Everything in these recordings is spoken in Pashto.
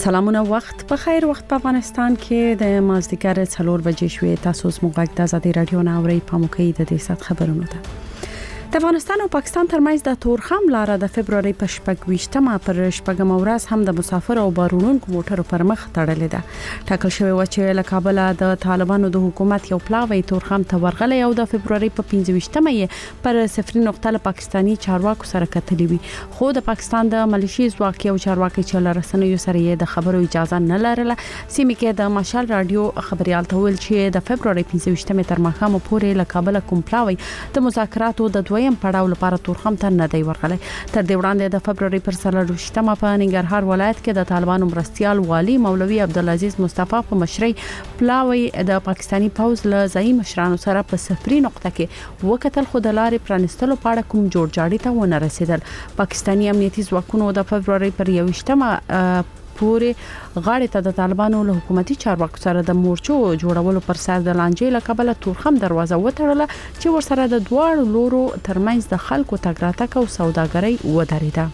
سلامونه وخت په خیر. وخت په افغانستان کې د مازدیګر 4 بجې شوې. تاسو زموږ د آزادۍ رادیو نه اورئ په موقع د دې سات خبرونه ده. د افغانستان او پاکستان ترمنځ د تورخم لاره د فبرवरी په 28مه پر 8مه ورځ هم د مسافر او بارونکو موټرو پر مخ تړلې ده. ټاکل شوی و چې له کابل د طالبانو د حکومت یو پلاوی تورخم ته ورغلی او د فبرवरी په 25مه پر صفري نقطه له پاکستاني چارواکو سره کتلې وي. خو د پاکستان د ملیشي ځواک او چارواکي چې لرسنیو سره د خبرو اجازه نه لرله. سیمه کې د مشال رادیو خبريال ته ویل چې د فبرवरी 25مه تر ماښام پورې له کابل کوم پلاوی د مذاکراتو د دویم پړاو لپاره تورخم ته نه دی ورغلی. تر دې وړاندې د فبرवरी پر 28مه په ننګرهار ولایت کې د طالبانو مرستيال والي مولوي عبدالعزيز مصطفی په مشرۍ پلاوی د پاکستاني پوز له ځای مشرانو سره په صفري نقطه کې وکتل، خو د لارې پرانستلو په اړه کوم جوړجاړي ته ونه رسیدل. پاکستاني امنیتي ځواکونو د فبرवरी پر 21مه پورې غاړه ته د طالبانو له حکومتي چارواکو سره د مورچو جوړولو پر سر د لانجې له کبله تورخم دروازه وتړله چې ورسره د دواړو لورو ترمنځ د خلکو تګ راتګ او سوداګرۍ ودرېده.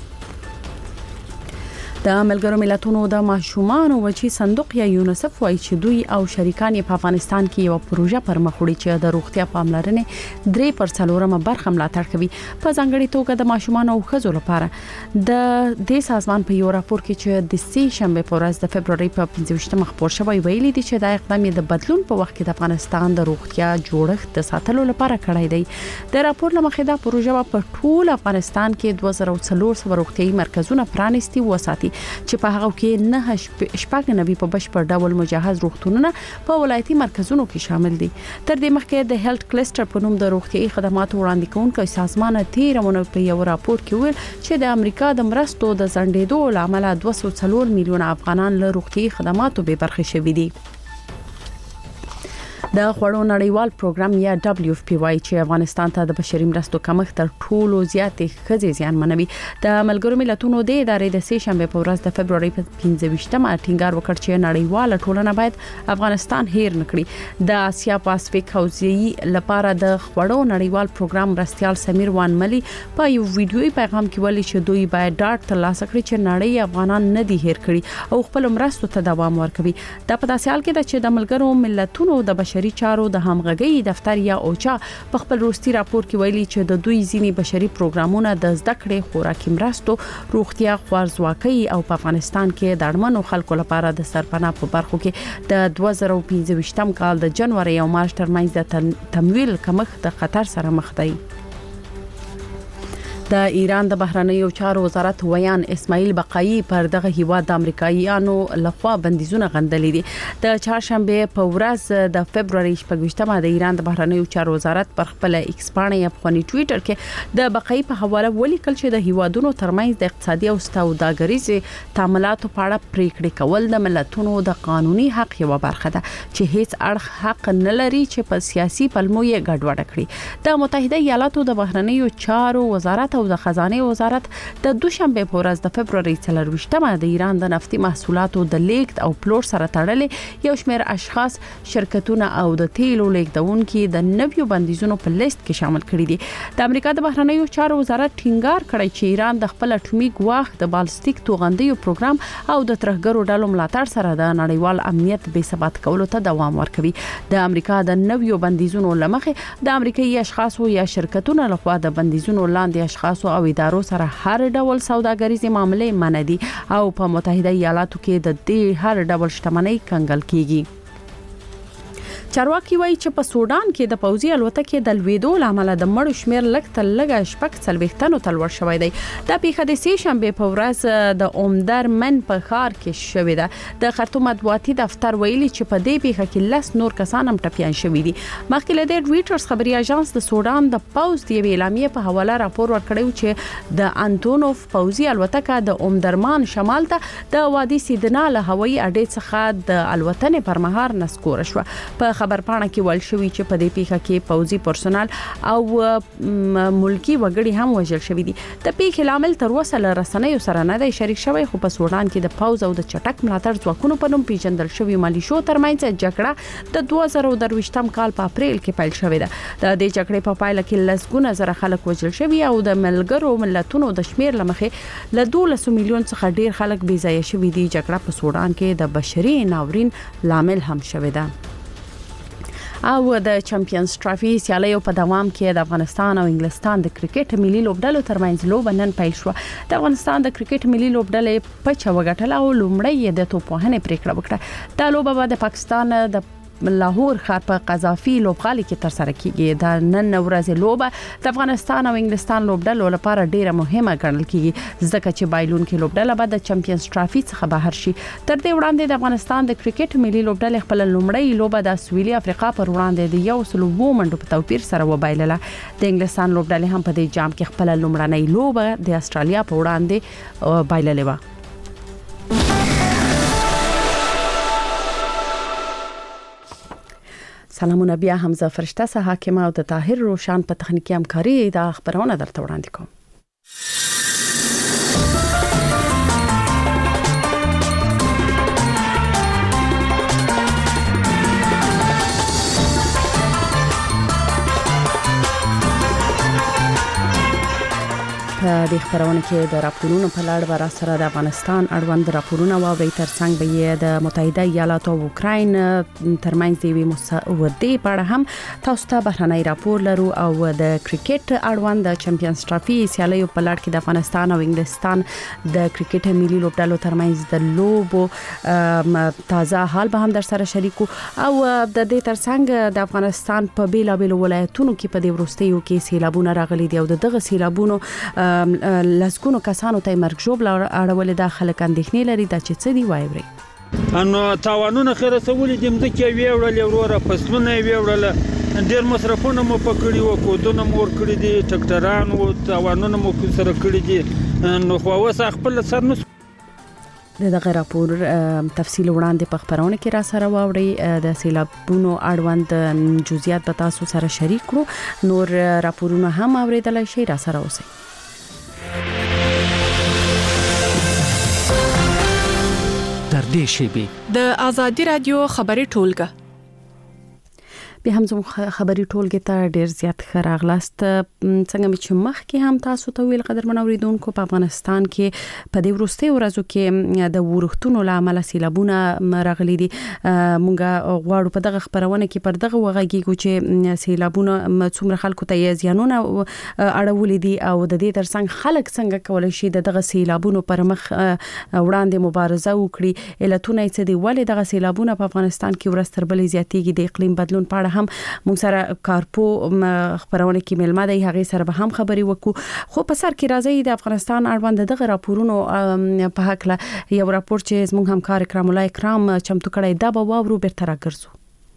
د ملګرو ملتونو د ماشومان وچی صندوق یا یونیسف وايي چې دوی او شریکان په افغانستان کې یو پروژه پر مخ وړي چې د روغتیا پاملرنې 3% برخه ملاتړ کوي، په ځانګړي توګه د ماشومان او ښځو لپاره. د دې سازمان په یو راپور کې چې د سې شنبه په ورځ د فبرवरी په 25مه خبر شوی ویلي دي چې دا اقدام د بدلون په وخت کې د افغانستان د روغتیا جوړښت د ساتلو لپاره کړی دی. د راپور لمخې دا پروژه په ټول افغانستان کې 2400 روغتيایي مرکزونه پرانیستي وساتي چې په هغه کې نه شپږ په بشپړ ډول مجهز روغتونونه په ولایتي مرکزونو کې شامل دي. تر دې مخکې د هیلث کلستر په نوم د روغتيایي خدماتو وړاندې کوونکي سازمان تیرونه په یو راپور کې ویل چې د امریکا د مرستو د ځنډېدو لامل 204 میلیونه افغانان له روغتيایي خدماتو به برخه شوي دي. د خوړو نړیوال پروګرام یا WFP وايي چې افغانستان ته د بشري مرستو کمښت تر ټولو زیاتې ښځې زیانمنوي. د ملګرو ملتونو د ادارې د سې شنبه په ورځ د فبرवरी په 25مه ټینګار وکړ چې نړیواله ټولنه باید افغانستان هیر نکړي. د آسیا پاسفیک حوزې لپاره د خوړو نړیوال پروګرام مرستيال سمیر وانملي په یو ویډیوي پیغام کې ویلي چې دوی باید ډاټ ترلاسه کړي چې نړۍ افغانان نه دي هیر کړي او خپل مرستو ته دوام ورکوي. دا په داسې حال کې ده چې د ملګرو ملتونو د بشري چارو د همغږي دفتر یا اوچا په خپل وروستي راپور کې ویلي چې د دوی ځینی بشري پروګرامونه د زده کړې، خوراکي مرستو، روغتیا، خوارځواکۍ او په افغانستان کې د اړمنو خلکو لپاره د سرپناه په برخو کې د 2025 کال د جنوري او مارچ ترمنځ د تمویل کمښت د خطر سره مخ دی. د ایران د بهرنیو چارو وزارت ویان اسماعیل بقایي پر دغه هیواد د امریکایانو لخوا بندیزونه غندلې دي. د چهارشنبه په ورځ د فبرवरी 28مه د ایران د بهرنیو چارو وزارت پر خپل ایکس پاڼه یا په ټوئیټر کې د بقایي په حواله ولیکل چې د هیوادونو ترمنځ د اقتصادي او سوداګریزي تعاملاتو په اړه پریکړې کول د ملتونو د قانوني حق یو برخه ده چې هیڅ اړخ حق نه لري چې په سیاسي پلمو یې ګډوډ کړي. د متحده ایالاتو د بهرنیو چارو وزارت او د خزانه وزارت د دوشنبه په ورځ د فبرवरी 24مه د ایران د نفتي محصولاتو د لیږد او پلور سره تړلې یو شمېر اشخاص، شرکتونه او د تیلو لیږدونکو د نویو بندیزونو په لیست کې شامل کړي دي. د امریکا د بهرنیو چارو وزارت ټینګار کړی چې ایران د خپل اټومي ګواښ، د بالستیک توغندیو پروګرام او د ترهګرو ډلو ملاتړ سره د نړیوال امنیت بې ثبات کولو ته دوام ورکوي. د امریکا د نویو بندیزونو لمخې د امریکایي اشخاصو یا شرکتونو لخوا د بندیزونو لاندې اشخاص او ادارو سره هر ډول سوداګریزي معاملې منع دي او په متحده ایالاتو کې د دې هر ډول شتمنۍ کنګل کیږي. چارواکي وایي چې په سودان کې د پوځي الوتکې د لویدو لامل د مړو شمیر لږ تر لږه شپږ څلوېښتو ته لوړ شوی دی. د پیښه د سې شنبه په ورځ د اومدرمن په ښار کې شوې ده. د خرطوم مطبوعاتي دفتر ویلي چې په دې پیښه کې 10 نور کسان هم ټپيان شوي دي. مخکې له دې رويټرز خبري اژانس د سودان د پوز د اعلامیې په حواله راپور ورکړی چې د انټونوف پوځي الوتکه د اومدرمان شمال ته د وادي سیدنا له هوایي اډې څخه د الوتنې پر مهال نسکور شو. په خبرپاڼه کې ویل شوی چې په دې پیښه کې پوځي پرسونل او ملکی وګړي هم وژل شوی دي. د پیښې لامل تر اوسه له رسنیو سره نه دی شریک شوی، خو په سودان کې د پوځ او د چټک ملاتړ ځواکونو په نوم پیژندل شوی ملیشو ترمنځ جګړه د 2023 کال په اپریل کې پیل شوې ده. د دې جګړې په پایله کې لسګونه زره خلک وژل شوي او د ملګرو ملتونو د شمیر لمخې له 12 میلیون څخه ډیر خلک بې ځایه شوي دي. جګړه په سودان کې د بشري ناورین لامل هم شوې ده. او د چمپیونز ټرافي سیالیو په دوام کې د افغانستان او انګلستان د کرکټ ملي لوبډلو ترمنځ لوبه نن پیل شو. د افغانستان د کرکټ ملي لوبډلې په چوغټل او لومړی د توپوهنې پریکړه وکړه. دا لوبه به د پاکستان د لاهور ښار په قذافي لوبغالي کې تر سره کیږي. د نن ورځې لوبه د افغانستان او انګلستان لوبډلو لپاره ډیره مهمه ګڼل کیږي ځکه چې بایلونکو لوبډله به د چمپیونز ټرافي څخه بهر شي. تر دې وړاندې د افغانستان د کرکټ ملي لوبډلې خپل لومړی لوبه د سویلي افریقا پر وړاندې د 102 منډو په توپیر سره وبایلله. د انګلستان لوبډلې هم په دې جام کې خپل لومړنۍ لوبه د استرالیا په وړاندې بایللې و. سلامونه بیا حمزه فرشته سه حاکم او د طاهر روشان په تخنیکی همکاري دا خبرونه درته وړاندې کوم. د خبرونه کې د راپورونو په لړ ور سره د افغانستان اړوند راپورونه واوري ترڅنګ به د متحده ایالاتو او اوکراین ترمنځ دی مسودې په اړه هم تاسو ته بهرنۍ راپور لرو او د کرکټ اړوند د چمپیونز ټرافي سیالیو په لړ کې د افغانستان او انګلستان د کرکټ ملي لوبډلو ترمنځ د لوبو تازه حال به هم در سره شریکو او د دې ترڅنګ د افغانستان په بیلابیلو ولایتونو کې په دې وروستیو کې سیلابونه راغلي دي او دغه سیلابونو لسګونو کسانو ته مرګ ژوبل اړول د خلک اندېښنې لري د چې څه دی وایي. انو تاوانونه خیره سولې د مځکه ویوړل وروره فصلونه ویوړل ډیر مصرفونه مو پکړی و کودونه مور کړی دي ټکټران او تاوانونه مو سره کړی دي نو خو اوس خپل سر نو دغه راپور تفصیل وړاندې په خبرونه کې را سره واوري. د سیلابونو اړوند جزئیات به تاسو سره شریک کړو. نور راپورونه هم اوریدلای شئ، را سره اوسئ. در دې شیبې د آزادي رادیو خبري ټولګه به هم زموږ خبري ټولګه ته ډیر زیات خراغلاست. څنګه چې مخکې هم تاسو ته ویل قدرمن اوریدونکو په افغانستان کې په دې وروستي ورځو کې د ورښتونو لامل سیلابونه راغلي دي. مونږ غواړو په دغه خبرونه کې پر دغه وغږیږو چې سیلابونه څومره خلکو ته زیانونه اړولې دي او د دې ترڅنګ خلک څنګه کولای شي دغه سیلابونو پر مخ وړاندې مبارزه وکړي. علتونه یې څه دي، ولې دغه سیلابونه په افغانستان کې ورځ تر بلې زیاتېږي، د اقلیم بدلون په اړه هم موږ سره کارپو خبرونه کې ملما دی هغه سره به هم خبري وکړو. خو په سر کې راځي د افغانستان اړوند دغه راپورونو په حق له یو راپور چې زموږ همکار اکرام الله اکرام چمتو کړی دا به واورو بیرته راګرځو.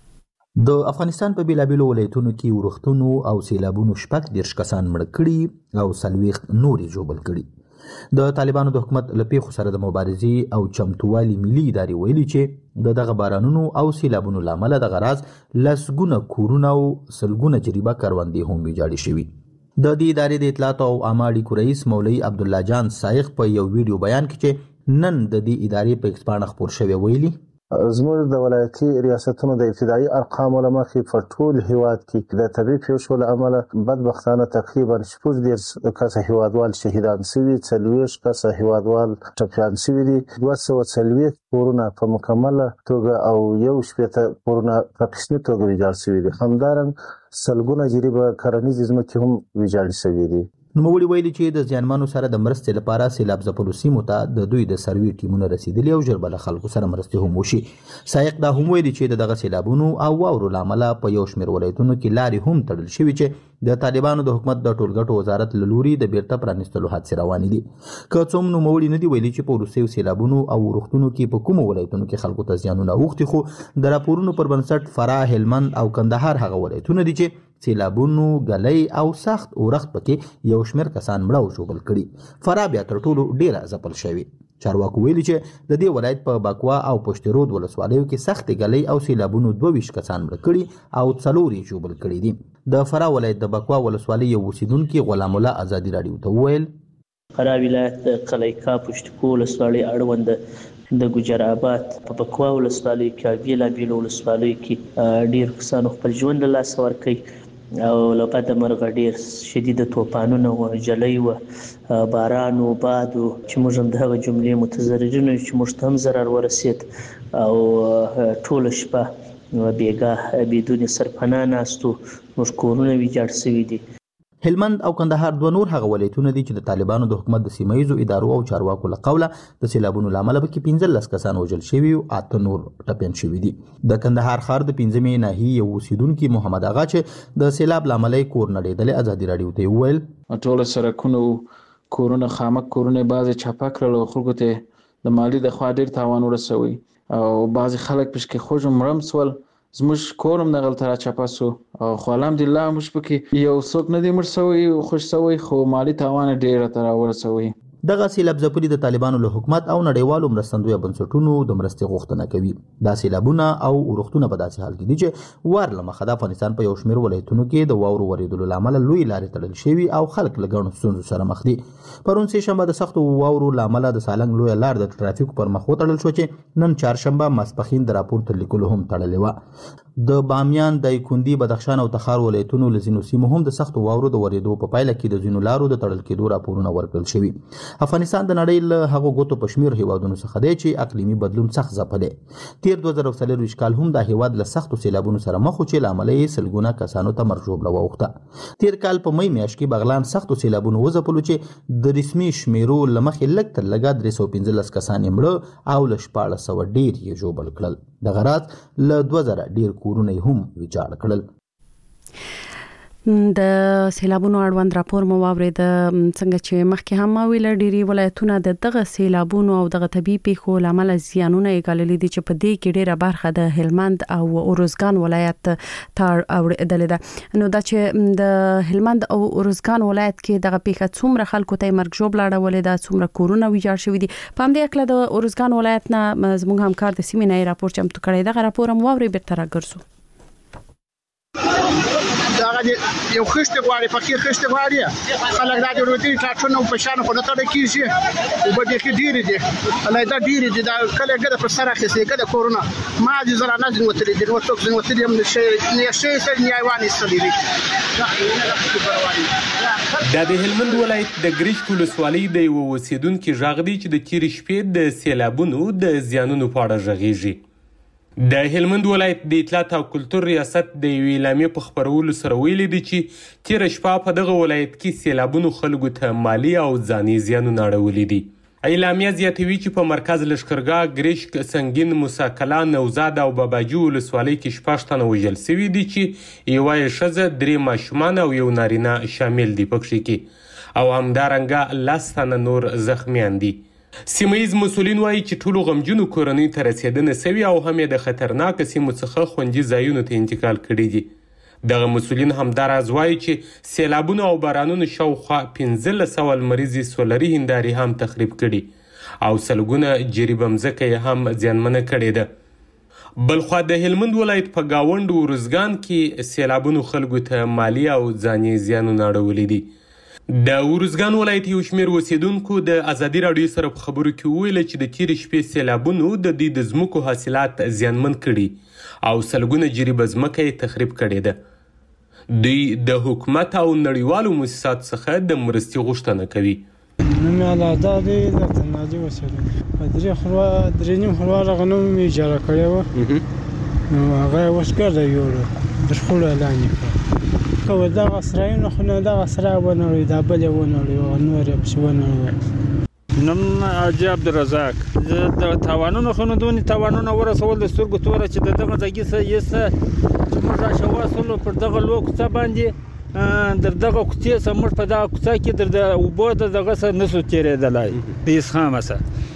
د افغانستان په بیلابیلو ولایتونو کې ورښتونو او سیلابونو 14 کسان مړ کړي او 40 نورې ژوبل کړي. د طالبانو د حکومت له پیښو سره د مبارزې او چمتووالي ملي ادارې ویلي چې دغه بارانونو او سیلابونو لامل د غراز لسګونه کورونه او سلګونه جریبه کروندې هم ویجاړې شوي. د دې ادارې د اطلاعات او عامه اړیکو رئیس مولوي عبدالله جان سایغ په یو ویډیو بیان کې چې نن د دې ادارې په ایکسپانه خبر شوی ویلي زموږ د ولایتي ریاستونو د ابتدایي ارقامو له مخې په ټول هیواد کې د طبیعي پیښو له امله بدبختانه تقریبا 14 کسه هیوادوال شهیدان شوي، 40 کسه هیوادوال ټپیان شوي دي، 240 کورونه په مکمله توګه او 1 کورونه په قسمي توګه ویجاړ شوي دي. همدارنګه سلګونه جریبه کرنیزې ځمکې هم ویجاړ شوي دي. نوموړي ویلي چې د ځانمنو سره د مرستې لپاره سیلاب ځپلو سیمو ته د دوی د سروي ټیمونه رسیدلي او ژر به له خلکو سره مرستې هم وشي. سایق دا هم ویلي چې دغه سیلابونو او واورو له امله په یو شمېر ولایتونو کې لارې هم تړل شوي چې د طالبانو د حکومت د ټولګټو وزارت له لوري د بیرته پرانیستلو هڅې روانې دي. که څوم نوموړي نه دي ویلي چې په وروستیو سیلابونو او ورښتونو کې په کومو ولایتونو کې خلکو ته زیانونه اوښتي، خو د راپورونو پر بنسټ فراه، هلمند او کندهار هغه ولایتونه دي چې سیلابونو غلې او سخت اورښت پکې یو شمېر کسان مړه او ژوبل کړي. فراه بیا تر ټولو ډیره ځپل شوی. چارواکو ویلي چې د دې ولایت په بکوا او پشت رود ولسوالیو کې سختې ګلۍ او سیلابونو 22 کسان مړه کړي او 4 یې ژوبل کړي دي. د فراه ولایت د بکوا ولسوالۍ یو اوسیدونکي غلام الله ازادي راډیو ته وویل فراه ولایت د قلیقا پشت کول ولسوالۍ اړوند د ګجر آباد په بکوا ولسوالۍ کې بیلابیل ولسوالۍ کې ډیر کسانو خپل ژوند له لاسه ورکړی او له بده مرغه ډیر شدید طوفانونه او جلۍ او باران او باد چې موږ هم دغه جملې متضررین چې موږ هم ضرر ورسید او ټول شپه بیګاه بدون سرپناه ناستو موږ کورونه ویجاړ شوي دي. هلمند او کندهار دوه نور هغه ولایتونه دي چې د طالبانو د حکومت د سیمایي ادارو او چارواکو له قوله د سیلابونو لامل به کې 15 کسان وژل شوي او 8 نور ټپيان شوي دي. د کندهار ښار د 15مې ناحیې یو اوسیدونکي محمد اغا چې د سیلاب لامل کور نړېدل ازادي راډیو ته وویل ټول سرکونو کورونه خامک کورونه بعض چاپه کړل او خلکو ته د مالی د خوا ډیر تاوان ورسوي او بعض خلک پښکې خوږ مرم سول زموږ کورم نغل تر چاپه سو خو الحمدلله موږ پکې یو څوک نه دی مړ شوی خوش شوی خو مالی تاوان ډیر تر ورسوي. دغه سیلاب ځپلي د طالبانو له حکومت او نړیوالو مرستندویه بنسټونو د مرستې غوښتنه کوي. دا سیلابونه او اورښتونه په داسې حال کې دي چې وار له مخه د افغانستان په یو شمېر ولایتونو کې د واورو ورېدلو له امله لوی لارې تړل شوي او خلک له ګڼو ستونزو سره مخ دي. پرون سه شنبه د سختو واورو له امله د سالنګ لویه لار د ټرافیکو پر مخ وتړل شو چې نن چهارشنبه ماسپښین د راپور تر لیکلو هم تړلې وه. د بامیان، دایکندي، بدخشان او تخار ولایتونو له ځینو سیمو هم د سختو واورو د ورېدو په پایله کې د ځینو لارو د تړل کېدو راپورونه ورکړل شوي. افغانستان د نړۍ له هغو ګوتو په شمېر هیوادونو څخه دی چې اقلیمي بدلون سخت ځپلی. تیر 2024 کال هم دا هیواد له سختو سیلابونو سره مخ و چې له امله یې سلګونه کسانو ته مرګ ژوبله واوښته. تیر کال په می میاشت کې بغلان سختو سیلابونو وځپلو چې د رسمي شمیرو له مخې لږ تر لږه 315 کسان یې مړه او له 1400 ډیر یې ژوبل کړل. دغه راز له 2000 ډیر کورونه یې هم ویجاړ کړل. د سیلابونو اړوند راپور مو واورید څنګه چې مخکې هم ویل ډيري ولایتونه د دغه سیلابونو او دغه طبيعي پیښو لامل زیانونه یې ګاللي دي چې په دې کې ډیره برخه د هلمند او اورزګان ولایت ته اوریدل ده. نو دا چې د هلمند او اورزګان ولایت کې دغه پیښه څومره خلکو ته مرګ ژوب لاړولې ده څومره کورونه ویجاړ شوي دي په همدې اکله د اورزګان ولایت نه زموږ همکار د سیمې نه راپور چمتو کړی دغه راپور هم واوري بیرته راګرځو. دغه یو خشته غواړي پکې خشته غواړي خلک دا ضرورتي ټاټونه په شان خو نه تړ کیږي او به دې کې ډیر دي الله دا ډیر دي دا کله ګده پر سره خسي ګده کورونا ما دي زرا نه دي وتري دي وتوک زين وتري هم شي سر نیواني سړي دا د هلمند ولایت د ګریش ولسوالۍ د یو اوسیدونکو ژغ دی چې د تیر شپې د سیلابونو د زیانونو په اړه ژغېږي. د هلمند ولایت د اطلاعات او کلتور ریاست د یوې اعلامیې په خپرولو سره ویلي دي چې تیر شپه په دغه ولایت کې سیلابونو خلکو ته مالی او ځاني زیانونه اړولي دي. اعلامیه زیاتوي چې په مرکز لښکرګاه، ګریشک، سنگین، موسی کلا، نوزاد او باباجي ولسوالۍ کې 14 تنه وژل شوي دي چې یوه یې ښځه، 3 ماشومان او یو نارینه شامل دي پکښې کې او همدارنګه 10 تنه نور زخمیان دي. سیمهیز مسولین وایي چې ټولو غمجنو کورنیو ته رسېدنه سوي او هم یې د خطرناکو سیمو څخه خوندي ځایونو ته انتقال کړي دي. دغه مسولین همداراز وایي چې سیلابونو او بارانونو شاوخوا 1500 لمریزې سولري هندارې هم تخریب کړي او سلګونه جریبه مځکه یې هم زیانمنه کړې ده. بلخوا د هلمند ولایت په گاونډ اورزګان کې سیلابونو خلکو ته مالی او ځاني زیانونه اړولي دي. د اورزګان ولایت یو شمېر اوسیدونکو د ازادي راډیو سره په خبرو کې وویل چې د تیر شپې سیلابونو د دوی د ځمکو حاصلات زیانمن کړي او سلګونه جریبه ځمکه یې تخریب کړې ده. دوی د حکومت او نړیوالو مؤسساتو څخه د مرستې غوښتنه کوي. نوم یې الله دی د تناجي اوسېدونکی درې نیم خرواره غنم مې اجاره کړې وه نو هغه یې اوس ګرده یوړه د شخړو اعلان یې کړه و دغه سرایونه خو نه دغه سرای ونړوي دا بل یې ونړوي نور یې پسې ونړوي. نوم حاجي عبدالرزاق. د تاوانونو خو نه دونې تاوانونه ورسول د سترګو توره چې د دغه ځایګي څه یسه چې موږ راشواسلو پر دغه لوی کوڅه باندې در دغه کوڅې څه موږ په دغه کوڅه کې در د اوبو د دغه څه نسو تېرېدلی هېڅ خامه څه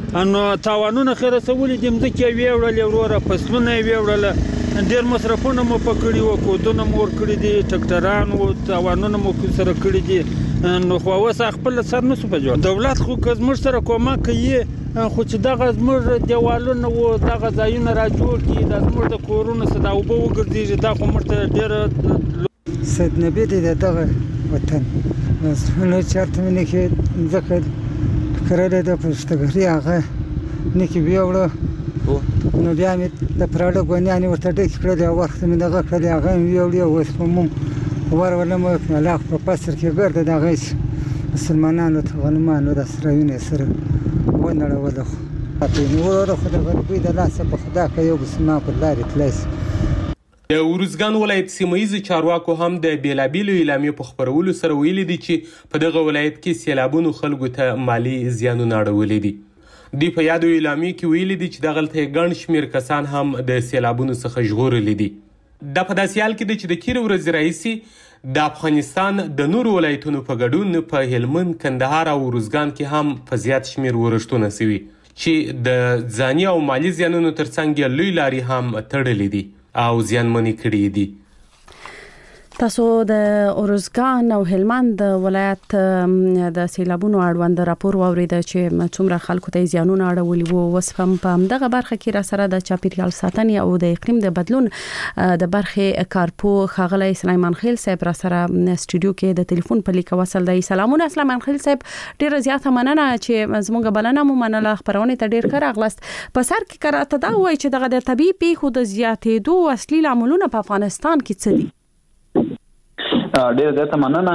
نو تاوانونه خیر رسولي دي مځکې ویوړل وروره فصلونه ویوړل ډیر مصرفونه مو پکړي وو کودونه مو ور کړی دي ټکټران او تاوانونه مو سره کړی دي نو خو اوس خپل سر نسو په جوړ دولت خو کوم سره کومه کوي خو چې دغه زموږ دیوالونه وو دغه ځایونه را جوړ کی د زموږ د کورونو صدا او به وګرځي دا خو مرته ډیر سید نبی دې دغه وطن نو چارته مې کې ذکر کړل د پښتګری هغه نکی بیاوړه نو بیا مې د پراډو غونیانې ورته ډک کړل او وخت مې دغه کړل هغه ویوړی اوس په ورولم ملاخ په پسر کې ګرځي دغه مسلمانانو ته غنمانو د سروینې سره ونړول خو نو ورو د غربي د لاسه په خدا کې یو مسلمان په لارې تلس د ارزګان ولایت سیمایي چارواکو هم د بیلابیلو اعلامیو په خبرولو سره ویلي دي چې په دغه ولایت کې سیلابونو خلکو ته مالی زیانونه اړولي دي. دوی په یادو اعلامیو کې ویلي دي چې دغلته ګڼ شمېر کسان هم د سیلابونو څخه ژغورلي دي. دا په داسې حال کې دی چې د تېرې ورځې راهیسې د افغانستان د نورو ولایتونو په ګډون په هلمند، کندهار او ارزګان کې هم په زیات شمېر ورښتونه سوي چې د ځاني او مالي زیانونو ترڅنګ لوی لارې هم تړلې دي او زیانمنې کړي دي. تاسو د ارزګان او هلمند ولایت د سیلابونو اړوند راپور واورید چې څومره خلکو ته زیانونه اړولي وو. اوس هم په دغه برخه کې را سره د چاپیریال ساتنې او د اقلیم د بدلون د برخې کارپو ښاغلی سلیمان خیل صاحب را سره سټوډیو کې د ټلیفون په لیک وصل دی. سلامونه سلیمان خیل صاحب، ډیره زیاته مننه چې زموږ بلنه مو منله، خبرونه ته ډیر ښه راغلاست. په سر کې کراته دا وایي چې دغه د طبیعي پیښو د زیاتېدو اصلي لاملونه په افغانستان کې څه دي؟ ډېر زیاته مننه.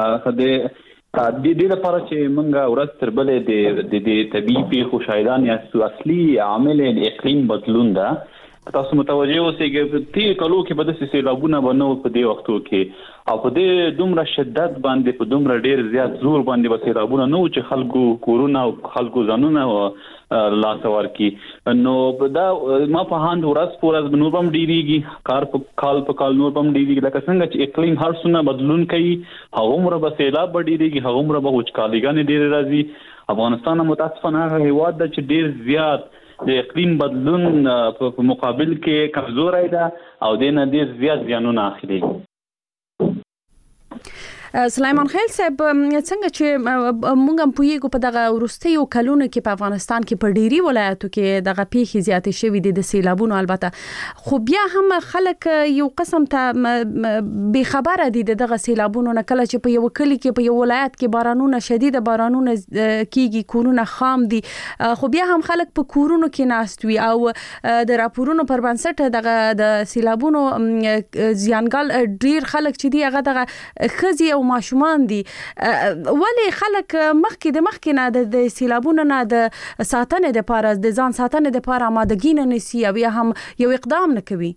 د دې لپاره چې موږ ورځ تر بلې د طبیعي پیښو شاهدان یاستو، اصلي عامل د اقلیم بدلون ده. تاسو متوجه اوسئ چې تیر کلو کې به داسې سیلابونه به نه وو په دې وختو کې، او په دې دومره شدت باندې په دومره ډېر زیات زور باندې به سیلابونه نه وو چې خلکو کورونه او خلکو ځانونه لاس ورکړي. نو دا ما په هاند ورځ په ورځ نور هم ډېرېږي، کال په کال نور هم ډېرېږي. لکه څنګه چې اقلیم هر څونه بدلون کوي هغومره به سیلاب به ډېرېږي، هغومره به وچکاليګانې ډېرې راځي. افغانستان متاسفانه هغه هېواد ده چې ډېر زیات د اقلیم بدلون په مقابل کې کمزوری ده او دې نه ډېر زیات زیانونه اخلي. سلیمان خیل صاحب، څنګه چې موږ هم پوهیږو په دغه وروستیو کلونو کې په افغانستان کې په ډیری ولایتو کې دغه پیښې زیاتې شوې دي د سیلابونو، البته خو بیا هم خلک یو قسم ته بې خبره دي دغه سیلابونو نه. کله چې په یو کلی کې په یو ولایت کې بارانونه شدید بارانونه کیږي، کورونه خام دي، خو بیا هم خلک په کورونو کې ناست وي او د راپورونو پر بنسټ دغه د سیلابونو زیانګال ډیر خلک چې دی هغه دغه ښځې او ماشومان دي. ولې خلک مخکې نه د سیلابونو نه د ساتنې لپاره، د ځان ساتنې لپاره آمادګي نه نیسي او یا هم یو اقدام نه کوي؟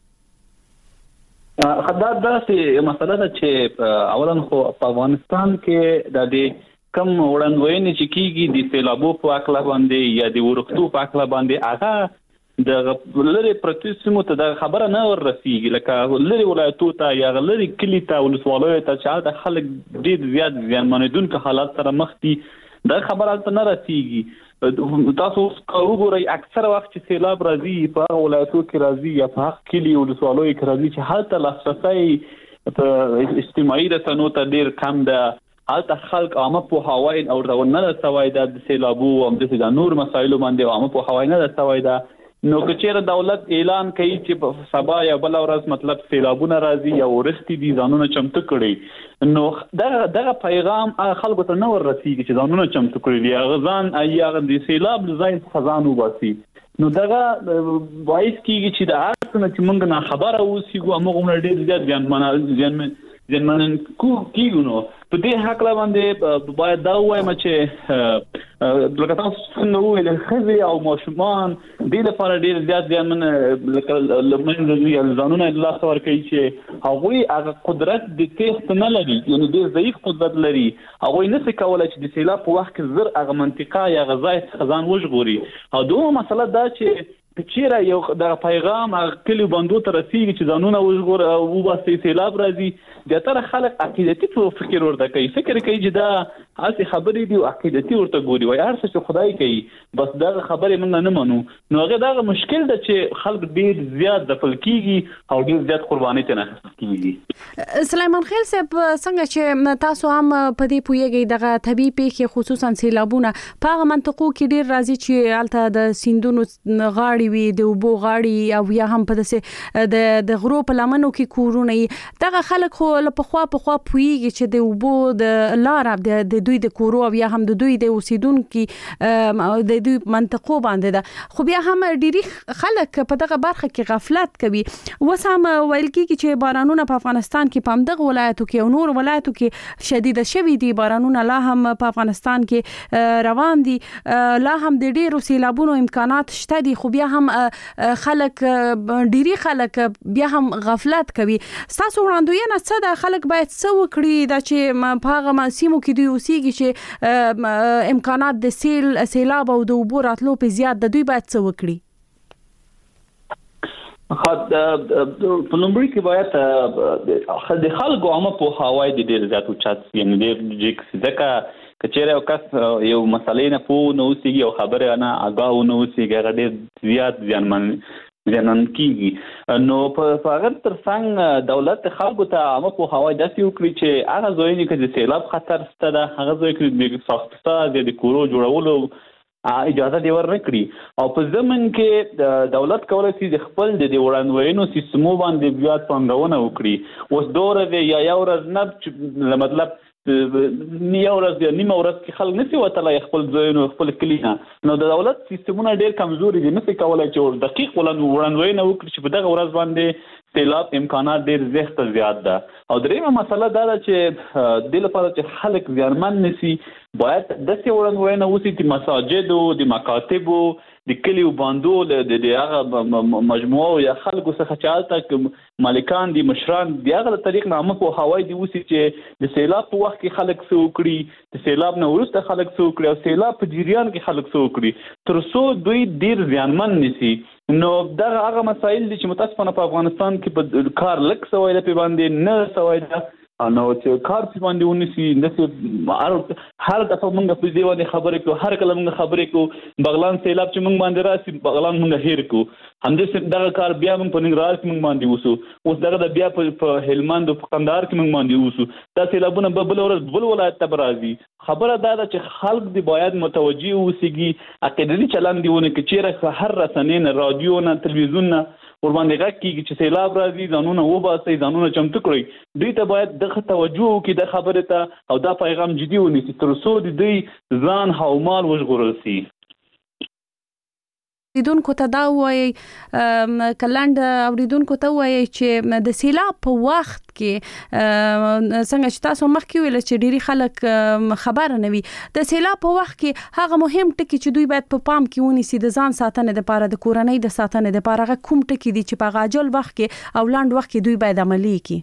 دا داسې مسله ده چې اولا خو په افغانستان کې د دې کم وړاندوینې چې کیږي د سیلابو په اړه باندې یا د ورښتو په اړه باندې هغه د لری پرتی سیمو ته د خبره نه ورسیږي، لکه لری ولایتو ته یا لری کلی ته ولسوالیو ته چې د خلک ډېر زیات زیانمنېدونکو حالات سره مخ دي، دا خبره ته نه رسیږي. تاسو وګورئ اکثره وخت چې سیلاب راځي په هغه ولایتو کې راځي یا په هغه کلی ولسوالیو کې راځي چې هلته لاسرسی په اجتماعي رسنیو ته ډېر کم ده، هلته خلک عامه پوهاوی او نه رسوي د سیلابو او د نور مسایلو باندې عامه پوهاوی نه رسوي ده. نو که چیرې دولت اعلان کوي چې په سبا یا بل ورځ مطلب سیلابونه راځي یا ورښتې دي ځانونه چمتو کړي، نو دغه پیغام خلکو ته نه ورسیږي چې ځانونه چمتو کړي دي، هغه ځان یا د سیلاب ځای څخه ځان وباسي. نو دغه باعث کیږي چې د هر څه نه چې موږ نه خبره اوسېږو همغومره ډېر زیات زیانمن کیږو. نو په دې هکله باندې باید دا ووایم چې لکه تاسو څنګه وویل ښځې او ماشومان دې لپاره ډېر زیات زیانمن لکه له منځه ځي یا ځانونه له لاسه ورکوي چې هغوی هغه قدرت د تېښت نه لري، یعنې ډېر ضعیف قدرت لري. هغوی نشي کولی چې د سیلاب په وخت کې زر هغه منطقه یا هغه ځای څخه ځان وژغوري. او دومره مسله دا چې چیرې یو د پیغام کلی بندو ته رسیږي چې ځانونه وژغوري او وباسي سیلاب راځي زیاتره خلک عقیدتي فکر ورته کوي فکر کوي چې دا هسې خبرې دي او عقیدتي ورته ګوري وایي هر څه چې خدای کوي بس دغه خبرې موږ نه منو نو هغه دغه مشکل ده چې خلک ډېر زیات ځپل کېږي او ډېر زیات قرباني ته اخیستل کېږي. سلیمان خیل صاحب څنګه چې تاسو هم په دې پوهیږئ دغه طبیعي پیښې خصوصا سیلابونه په هغه منطقو کې ډېر راځي چې هلته د سیندونو غاړې وي د اوبو غاړې او یا هم په داسې د غرو په لمنو کې کورونه وي دغه خلک خو له پخوا پوهیږي چې د اوبو د لاره د دوی د کورو او یا هم د دوی د اوسیدونکو د دوی منطقو باندې ده خو بیا هم ډېری خلک په دغه برخه کې غفلت کوي اوس هم ویل کېږي چې بارانونه په افغانستان کې په همدغه ولایتو کې او نور ولایتو کې شدید شوي دي بارانونه لا هم په افغانستان کې روان دي لا هم د ډېرو سیلابونو امکانات شته دي خو بیا هم خلک ډېری خلک بیا هم غفلت کوي تاسو وړاندوینه څه ده خلک باید څه وکړي دا چې په هغه سیمو کې دوی اوسېږي چې امکانات د سیلاب او د اوبو راتلو په زیات د دوی باید څه وکړي؟ په لومړي کې باید د خلکو عامه پوهاوی د ډېر زیات اوچت سي یعنې ډېر ځکه که چېرې یو کس یو مسلې نه پوه نه اوسېږي او خبرې نه آګاه نه اوسېږي هغه ډېر زیات زیانمن کېږي نو په هغه تر څنګ دولت خلکو ته عامه پوهاوی داسې وکړي چې هغه ځایونه کې د سیلاب خطر شته ده هغه ځای کې د ساختساز د کورو جوړولو اجازه دی ورنکړي او په ضمن کې دولت کولی شي د خپل د وړاندوینو سیستمو باندې بیا پانګونه وکړي اوس دوره دی یا یو ورځ نه مطلب یو ورځ یا نیمه ورځ کې خلک نشي وتلی خپل ځایونو خپل کلي نه نو د دولت سیستمونه ډېر کمزوري دي نشي کولی چې دقیق وړاندوینه وکړي چې په دغه ورځ باندې سیلاب امکانات ډېر زیات ده او دریمه مسله دا ده چې د لپاره چې خلک زیانمن نشي باید داسې وړاندوینه وشي چې مساجدو د مکاتبو د کلیو باندو د هغه مجموعو یا خلکو څخه چې هلته مالکان دي مشران د هغه له طریق نه عامه پوهاوی دي وشي چې د سیلاب په وخت کې خلک څه وکړي د سیلاب نه وروسته خلک څه وکړي او سیلاب په جریان کې خلک څه وکړي تر څو دوی ډېر زیانمن نشي نو دغه هغه مسایل دي چې متاسفانه په افغانستان کې په کار لږ سوی ده پې باندې نه سوی ده نو چې کار پې باندې ونیسي داسې هر دفعه موږ په دې باندې خبرې کوو هر کله موږ خبرې کوو بغلان سیلاب چې موږ باندې راسي بغلان موږ هیر کوو همداسې دغه کار بیا موږ په ننګرهار کې موږ باندې وسو اوس دغه د بیا په هلمند او په کندهار کې موږ باندې وسو دا سیلابونه به بله ورځ بل ولایت ته به راځي خبره دا ده چې خلک دې باید متوجه اوسېږي عقیدتي چلند دې ونه کړي چېرې هر رسنۍ نه راډیو نه تلویزیون نه ورباندې غږ کېږي چې سیلاب راځي ځانونه وباسئ ځانونه چمتو کړئ دوی ته باید دغه توجه وکړي د خبرې ته او دا پیغام جدي ونیسي تر څو د دوی ځان او مال وژغورل سي اوریدونکو ته دا وایي کلند اوریدونکو ته وایي چې د سیلاب په وخت کې څنګه چې تاسو مخکې ویل چې ډېری خلک خبر نه وي د سیلاب په وخت کې هغه مهم ټکي چې دوی باید په پام کې ونیسي د ځان ساتنې لپاره د کورنۍ د ساتنې لپاره هغه کوم ټکي دي چې په عاجل وخت کې او لنډ وخت کې دوی باید عملي کړي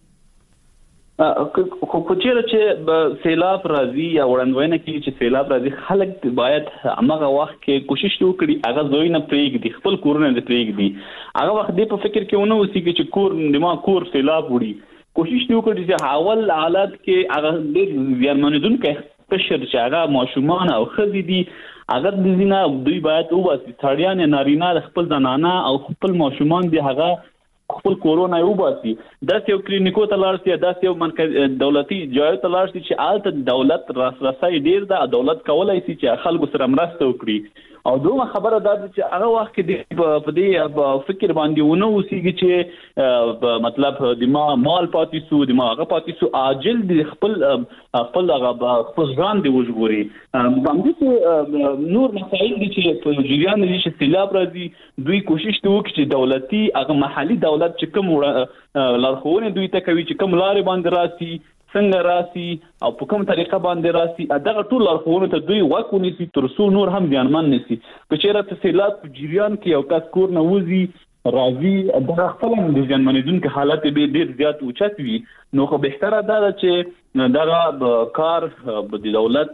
خو چیرې چې سیلاب راځي یا وړاندوینه کوي چې سیلاب راځي خلک باید هماغه وخت کې کوشش وکړي هغه ځای نه پرېږدي خپل کورونه نه پرېږدي هغه وخت دې په فکر کې ونه اوسېږي چې کور ما کور سیلاب وړي کوشش وکړي چې اول حالت کې هغه ډېر زیانمنېدونکی قشر چې هغه ماشومان او ښځې دي هغه د ځینه دوی باید وباسي سړیان یا نارینه د خپل زنانه او خپل ماشومان دي هغه خپل کورونا یو باسي داسې یو کلینیکو ته لاړ شي داسې یو مرکز دولتي ځای ته لاړ شي چې هلته دولت راسرسی ډېر ده دولت کولی شي چې خلکو سره مرسته وکړي او دومره خبره دا ده چې هغه وخت کې په دې فکر باندې ونه اوسېږي چې مطلب د مال پاتې سو د هغه پاتې سو عاجل د خپل ځان دی وژغوري همداسې نور مسایل دي چې په جریان دي چې سیلاب راځي دوی کوشش وکړي چې دولتي هغه محلي دولت چې کوم لارښوونې دوی ته کوي چې کوم لارې باندې راسي څنګه راسي او په کوم طریقه باندې راسي دغه ټول لارښوونو ته دوی غوږ ونیسي تر څو نور هم زیانمن نه سي که چېرې په سیلاب په جریان کې یو کس کور نه وځي راځي دغه خپل د زیانمنېدونکي حالت به ډېر زیات اوچت وي نو خو بهتره دا ده چې دغه کار د دولت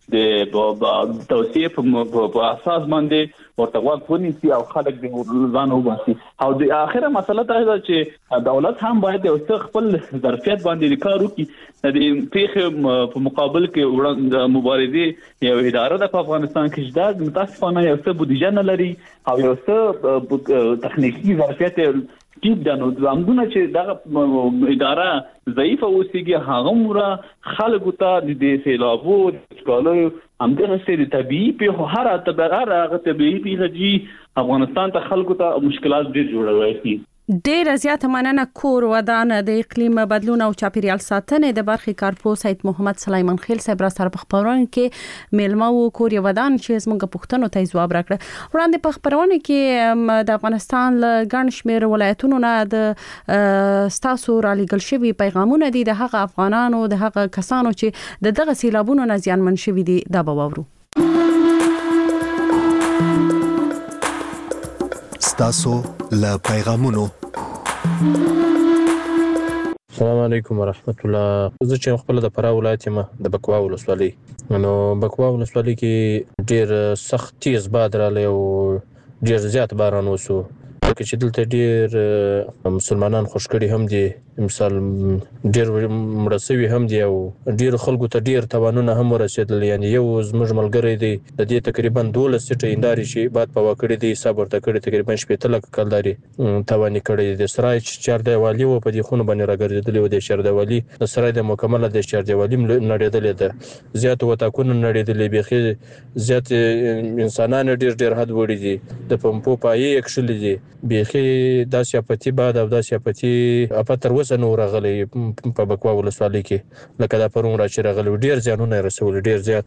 د توصیه په اساس باندې ورته واکونی سي او خلک د ځان وباسي او د اخره مسله دا ده چې دولت هم باید یو څه خپل ظرفیت باندې کار وکړي د پیښې په مقابل کې د مبارزې یو اداره د افغانستان کې چې متاسفانه یو څه بودیجه نه لري او یو څه تخنیکی ظرفیت ټیپ د نو زموږ چې دا اداره ضعیفه اوسېږي هغه مره خلکو ته د سیلابو سکالو همدغه سری طبيعي په هر طبيعي پیښه افغانستان ته خلکو ته مشکلات ډېر جوړوي. ډېر زیات مننه کور ودان د اقلیم بدلون او چاپیریال ساتنې د برخې کارپو سید محمد سلیمان خیل صاحب را سره په خبرونه کې میلمه و کور ودان چې زموږ پوښتنو ته جواب راکړ. وړاندې په خبرونه کې د افغانستان له ګڼ شمېر ولایتونو نه د ستاسو را لېږل شوي پیغامونه دي د هغه افغانانو د هغه کسانو چې د دغه سیلابونو نه زیانمن شوي دي دا به واورو. ستاسو له پیغامونو. السلام علیکم ورحمت الله. زه چې خپل د فراه ولایت یم د بکوا ولسوالۍ نو بکوا ولسوالۍ کې ډیر سخت تیز باد راغلی او ډیر زیات باران وشو چې دلته ډیر مسلمانان خوش کړي هم دي مثال ډیر مرسوي هم دي او ډیر خلکو ته ډیر توانونه هم ورسېدل یعنی یو زموږ ملګری دی د دې تقریبا 12 سټه انداري شي بعد په وکړې دي حساب ورته کړی تقریبا 15 لک کلداري تواني کړی د سرای چار دی والی او په دې خونه باندې راګرځېدلی و د شهر دی والی د سرای د مکمله د شهر دی والی نړیدلې ده زیات وتاکونه نړیدلې بيخي زیات انسانان ډیر حد وړي دي د پمپو پای اکشل دي بيخي داسې اپتی بعد او داسې اپتی اپتر وسنو راغلي په بکوا ولسوالۍ کې لکه دا پرون را چې راغلي ډیر ځانونه رسول ډیر زیات.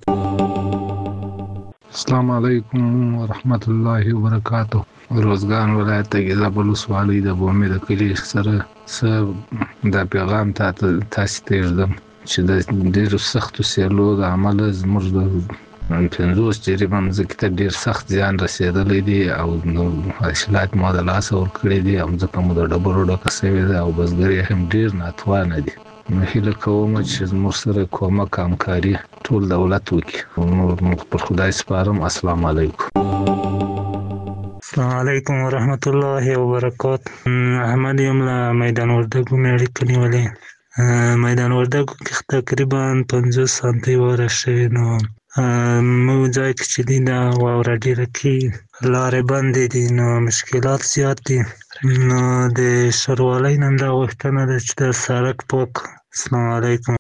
السلام علیکم ورحمت الله وبرکاته. روزګان ولایت کې زابل ولسوالۍ د بومې د کلی سره د پیغام تاسو ته ورځم چې د ډیر سخت سیلو د عمل زموږ د 50 تقریبا ځکه ته ډیر سخت زیان رسیدلی دی او نو حاصلات مو د لاس ور کړی دي او ځکه مو د ډبرو ډکه شوی دی او بزګر هم ډیر ناتوانه دي. نو هیله کوم چې زموږ سره کومک همکاري ټول دولت وکړي. نو پر خدای سپارم. السلام علیکم. السلام علیکم ورحمت الله وبرکاته. احمد یم له میدان وردګو مېړی کلی ولې میدان وردګو کې تقریبا 50 سانتي وره شوی نو مو ځای کې چې دی دا واوره ډېره کې لارې بندې دي نو مشکلات زیات دي نو د ښاروالۍ نه دا غوښتنه ده چې د سړک پاک. السلام علیکم.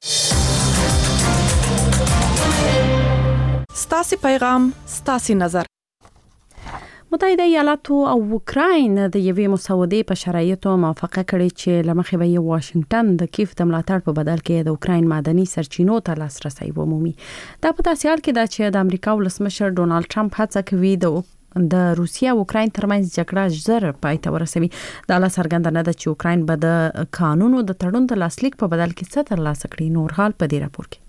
ستاسو پیغام ستاسو نظر. متحده ایالاتو او اوکراین د یوې مسودې په شرایطو موافقه کړې چې لمخې به یې واشنگټن د کیف د ملاتړ په بدل کې د اوکراین معدني سرچینو ته لاسرسي ومومي. دا په داسې حال کې ده چې د امریکا ولسمشر ډونالد ټرمپ هڅه کوي د روسیا او اوکراین ترمنځ جګړه ژر پای ته ورسوي. دا لا څرګنده نه ده چې اوکراین به د قانونو د تړون د لاسلیک په بدل کې څه ترلاسه کړي. نور حال په دې راپور کې.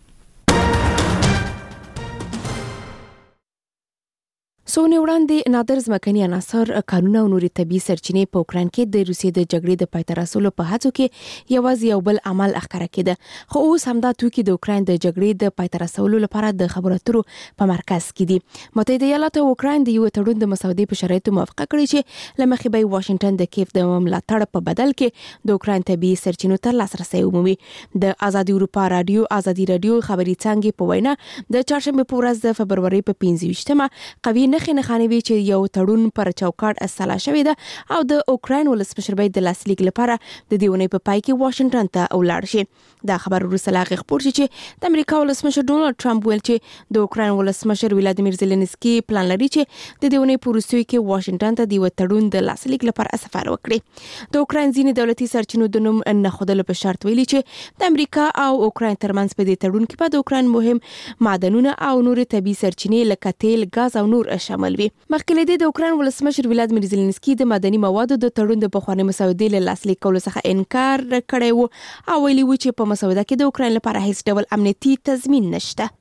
سونه وړاندې نادر ځمکني عناصر قانون او نوري طبي سرچینې په اوکراین کې د روسیې د جګړې د پای ته رسولو په هڅو کې یوازې یو بل عمل ښکاره کېده خو اوس همدا توکي د اوکراین د جګړې د پای ته رسولو لپاره د خبرو اترو په مرکز کې دي. متحده ایالات او اوکراین د یو تړون د مسودې په شرایطو موافقه کړې چې لمخې به واشنگټن د کیف د ملاتړ په بدل کې د اوکراین طبي سرچینو ته لاسرسي ومومي. د ازادي اروپا رادیو ازادي رادیو خبري څنګه په وینا د چهارشنبه په ورځ د فبرवरी په 15مه قوي نخښنې وی چې یو تړون پر چوکاټ اصله شوی ده او د اوکراین ولسمشر باید د لاسلیک لپاره د دیونې په پای کې واشنگټن ته ولاړ شي. دا خبر وروسته لاغه خبر شي چې د امریکا ولسمشر ډونالد ټرمپ ویل چې د اوکراین ولسمشر ولادیمیر زيلنسکي پلان لري چې د دیونې په وروستیو کې واشنگټن ته د تړون د لاسلیک لپاره سفر وکړي. د اوکراین ځینې دولتي سرچینو د نوم نه خودل په شرط ویلي چې د امریکا او اوکراین ترمنځ په دې تړون کې په د اوکراین مهم معدنونه او نور طبي سرچینې لکه تیل، غاز او نور شامل وي. مخکې د اوکراین ولسمشر ولادیمیر زيلنسکي د مدني موادو د تړون د بخواني مسودې له لاسلیک کولو څخه انکار کړی و او ویلي و چې په مسوده کې د اوکراین لپاره هیڅ ډول امنیتي تضمین نشته.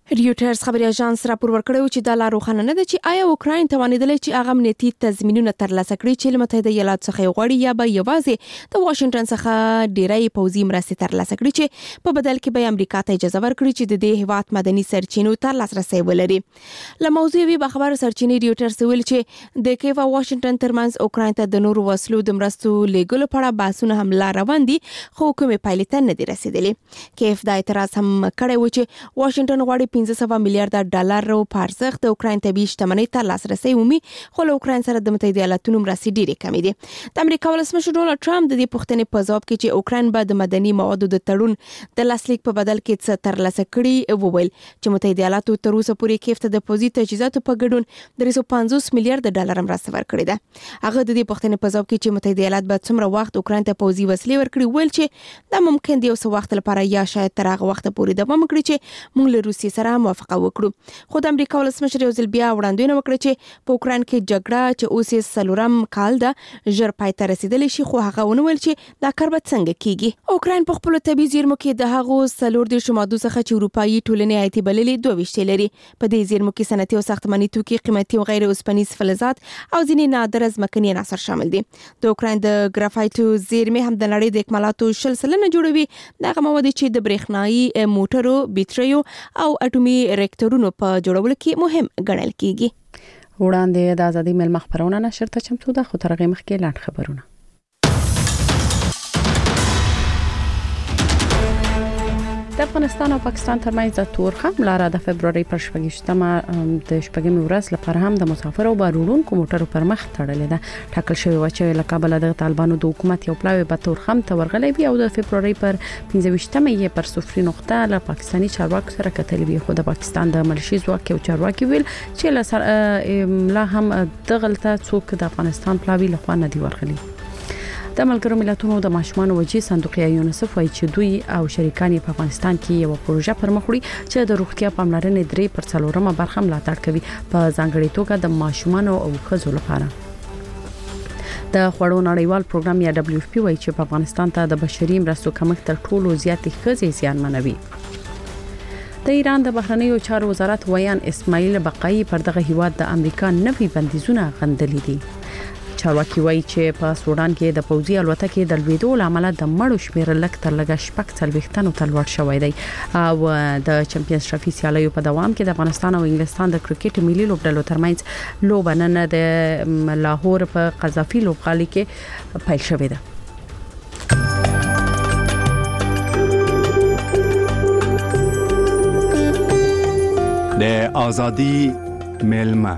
ریوټرز خبري اژانس راپور ورکړی چې د لارو خانه نه ده چې آیا اوکراین توانیدل چې هغه امنیتي تضمینونه ترلاسه کړي چې متحده ایالات څخه غواړي یا به یوازې د واشنگټن څخه ډیری پوځي مرستې ترلاسه کړي چې په بدل کې به امریکا ته اجازه ورکړي چې د دې هیواد مدني سرچینو ته لاسرسي ولري. له موضوعي به خبر سرچینې ریوټرز ویل چې د کیف او واشنگټن ترمنځ اوکراین ته د نورو وسلو د مرستو لیږلو په اړه بحثونه هم لا روان دي خو کومې پایلې ته نه دي رسیدلې. کیف دا اعتراض هم کړی و چې واشنگټن غواړي 1500 میلیارډ ډالر په ارزښت د اوکراین طبي شتمنۍ ته لاسرسي ومي خو له اوکراین سره د متحده ایالاتونو مرستې ډېرې کمې دي. د امریکا ولسمشر ډونالد ټرمپ د دې پوښتنې په ځواب کې چې اوکراین به د مدني موادو د تړون د لاسلیک په بدل کې څه ترلاسه کړي وویل چې متحده ایالاتو تر اوسه پورې کیف ته د پوځي تجهیزاتو په ګډون 350 میلیارډ ډالر مرسته ورکړې ده. هغه د دې پوښتنې په ځواب کې چې متحده ایالات به څومره وخت اوکراین ته پوځي وسلې ورکړي ویل چې دا ممکن دی اوس وخت لپاره یا شاید تر هغه وخت پورې دوام وکړي چې موږ له روسیې سره موافقه وکړو. خو د امریکا ولسمشر یو ځل بیا وړاندوینه وکړه چې په اوکراین کې جګړه چې اوس یې څلورم کال ده ژر پای ته رسیدلی شي خو هغه ونویل چې دا کار به څنګه کیږي. اوکراین په خپل طبي زیرمو کې د هغو 40 مادو څخه چې اروپایي ټولنې آیتي بللې 22 لري. په دې زیرمو کې صنعتي او ساختماني توکي، قیمتي او غیر اوسپنیز فلزات او ځینې نادر ځمکني عناصر شامل دي. د اوکراین د ګرافایټو زیرمې هم د نړۍ د اکمالاتو 10% جوړوي. دغه مواد چې د برېښنايي موټرو، بیټریو او اټومي ریاکټورونو په جوړولو کې مهم ګڼل کیږي. وړاندې د ازادي ملمخ خبرونه نشر ته چمتو ده خو ترغه مخکې لاند خبرونه. د افغانستان او پاکستان ترمنځ د تورخم لاره د فبرवरी پر 28مه د شپږمې ورځ لپاره هم د مسافر او بارونکو موټرو پر مخ تړلې ده. ټاکل شوی و چې له کابل د طالبانو د حکومت یو پلاوی به تورخم ته ورغلی وي او د فبرवरी پر 15مه یې پر صفري نقطه له پاکستاني چارواکو سره کتلې وي. خو د پاکستان د ملشي ځواک او چارواکي ویل چې لا هم دغلطه څوک د افغانستان پلاوی له خوا نه دی ورغلی. د ملګرو ملتونو د ماشومان وجې صندوق یونیسف وايي چې دوی او شریکان په افغانستان کې یو پروژه پر مخ وړي چې د روغتیا پاملرنې 3/4 برخه ملاتړ کوي په ځانګړي توګه د ماشومان او ښځو لپاره. د خوړو نړیوال پروګرام یا WFP وايي چې په افغانستان ته د بشري مرستو کمښت تر ټولو زیاتې ښځې زیانمنوي. د ایران د بهرنیو چارو وزارت ویان اسماعیل بقایي پر دغه هیواد د امریکا نوي بندیزونه غندلي دي. چارواکي وایي چې په سودان کې د پوځي الوتکې د لویدو لامل د مړو شمیر لک تر لګه 40 تر لوړ شوی دی او د چمپیونز ټرافي سیالیو په دوام کې د افغانستان او انګلستان د کرکټ ملي لوبډلو ترمنځ لوبه نن د لاهور په قذافي لوبغالي کې پیل شوې ده. د ازادي ملما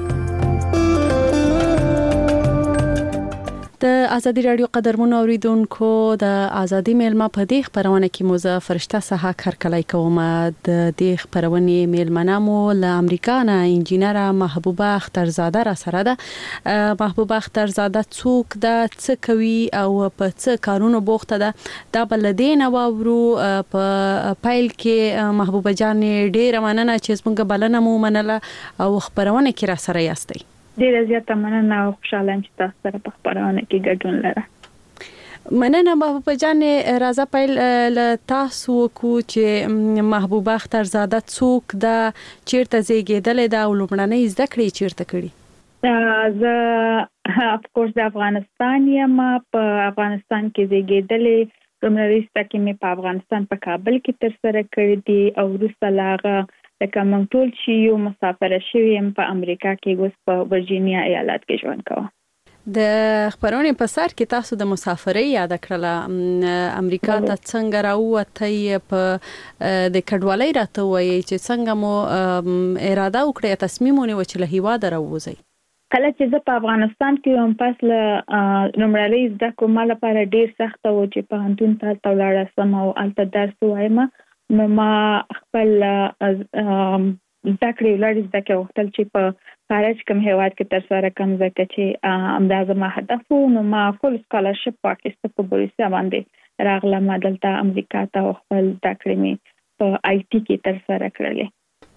د ازادي رادیو قدرمن اوریدونکو د ازادي میلمه په دې خبرونه کې مو فرشته سها کارکلای کوم. د دې خبرونه میلمنه مو له امریکا نه انجینر محبوبه اخترزاده را سره ده. محبوبه اخترزاده څوک ده، څه کوي او په څه کارونو بوخته ده؟ دا بلدین او په پایل کې محبوبه جان ډیره مننه چې څنګه بلنه مو منله او خبرونه کې را سره یاستئ. ډیره زیاته مننه او خوشاله یم چې تاسو سره په خبرونه کې ګډون لرم. مننه محبوبه جان. راځه پیل له تاسو کو چې محبوبه اخترزاده څوک ده، چیرته زیږیدلې ده او لومړنۍ زده کړې چیرته کړې؟ زه اف کورس د افغانستان یم. په افغانستان کې زیږیدلې. لومړنۍ زده کړې مې په افغانستان په کابل کې تر سره کړې دي او وروسته لاغه لکه موږ ټول چې یو مسافر شوی يم په امریکا کې، اوس په ورجینیا ایالت کې ژوند کوم. د خبرونه په سر کې تاسو د مسافرۍ یاد کړله. امریکا ته څنګه راووتئ؟ په د کډوالۍ راته وایي چې څنګه مو اراده وکړه، تصمیم ونیو چې له هیواده راووځئ؟ کله چې زه په افغانستان کې وم پس له لومړنۍ زده کړو ما لپاره ډیر سخت و چې په هندون ته ولاړ سم او الته درس وایم. نو ما خپل زده کړې ولر زده کړې وختل چې په خارج کوم هیواد کې تر سره کوم ځکه چې اندازه ما هدف نو ما فول سکالرشپ پاکستان په بوریسیا باندې راغلم دلته امریکا ته خپل زده کړې مې په آی ټي کې تر سره کړلې.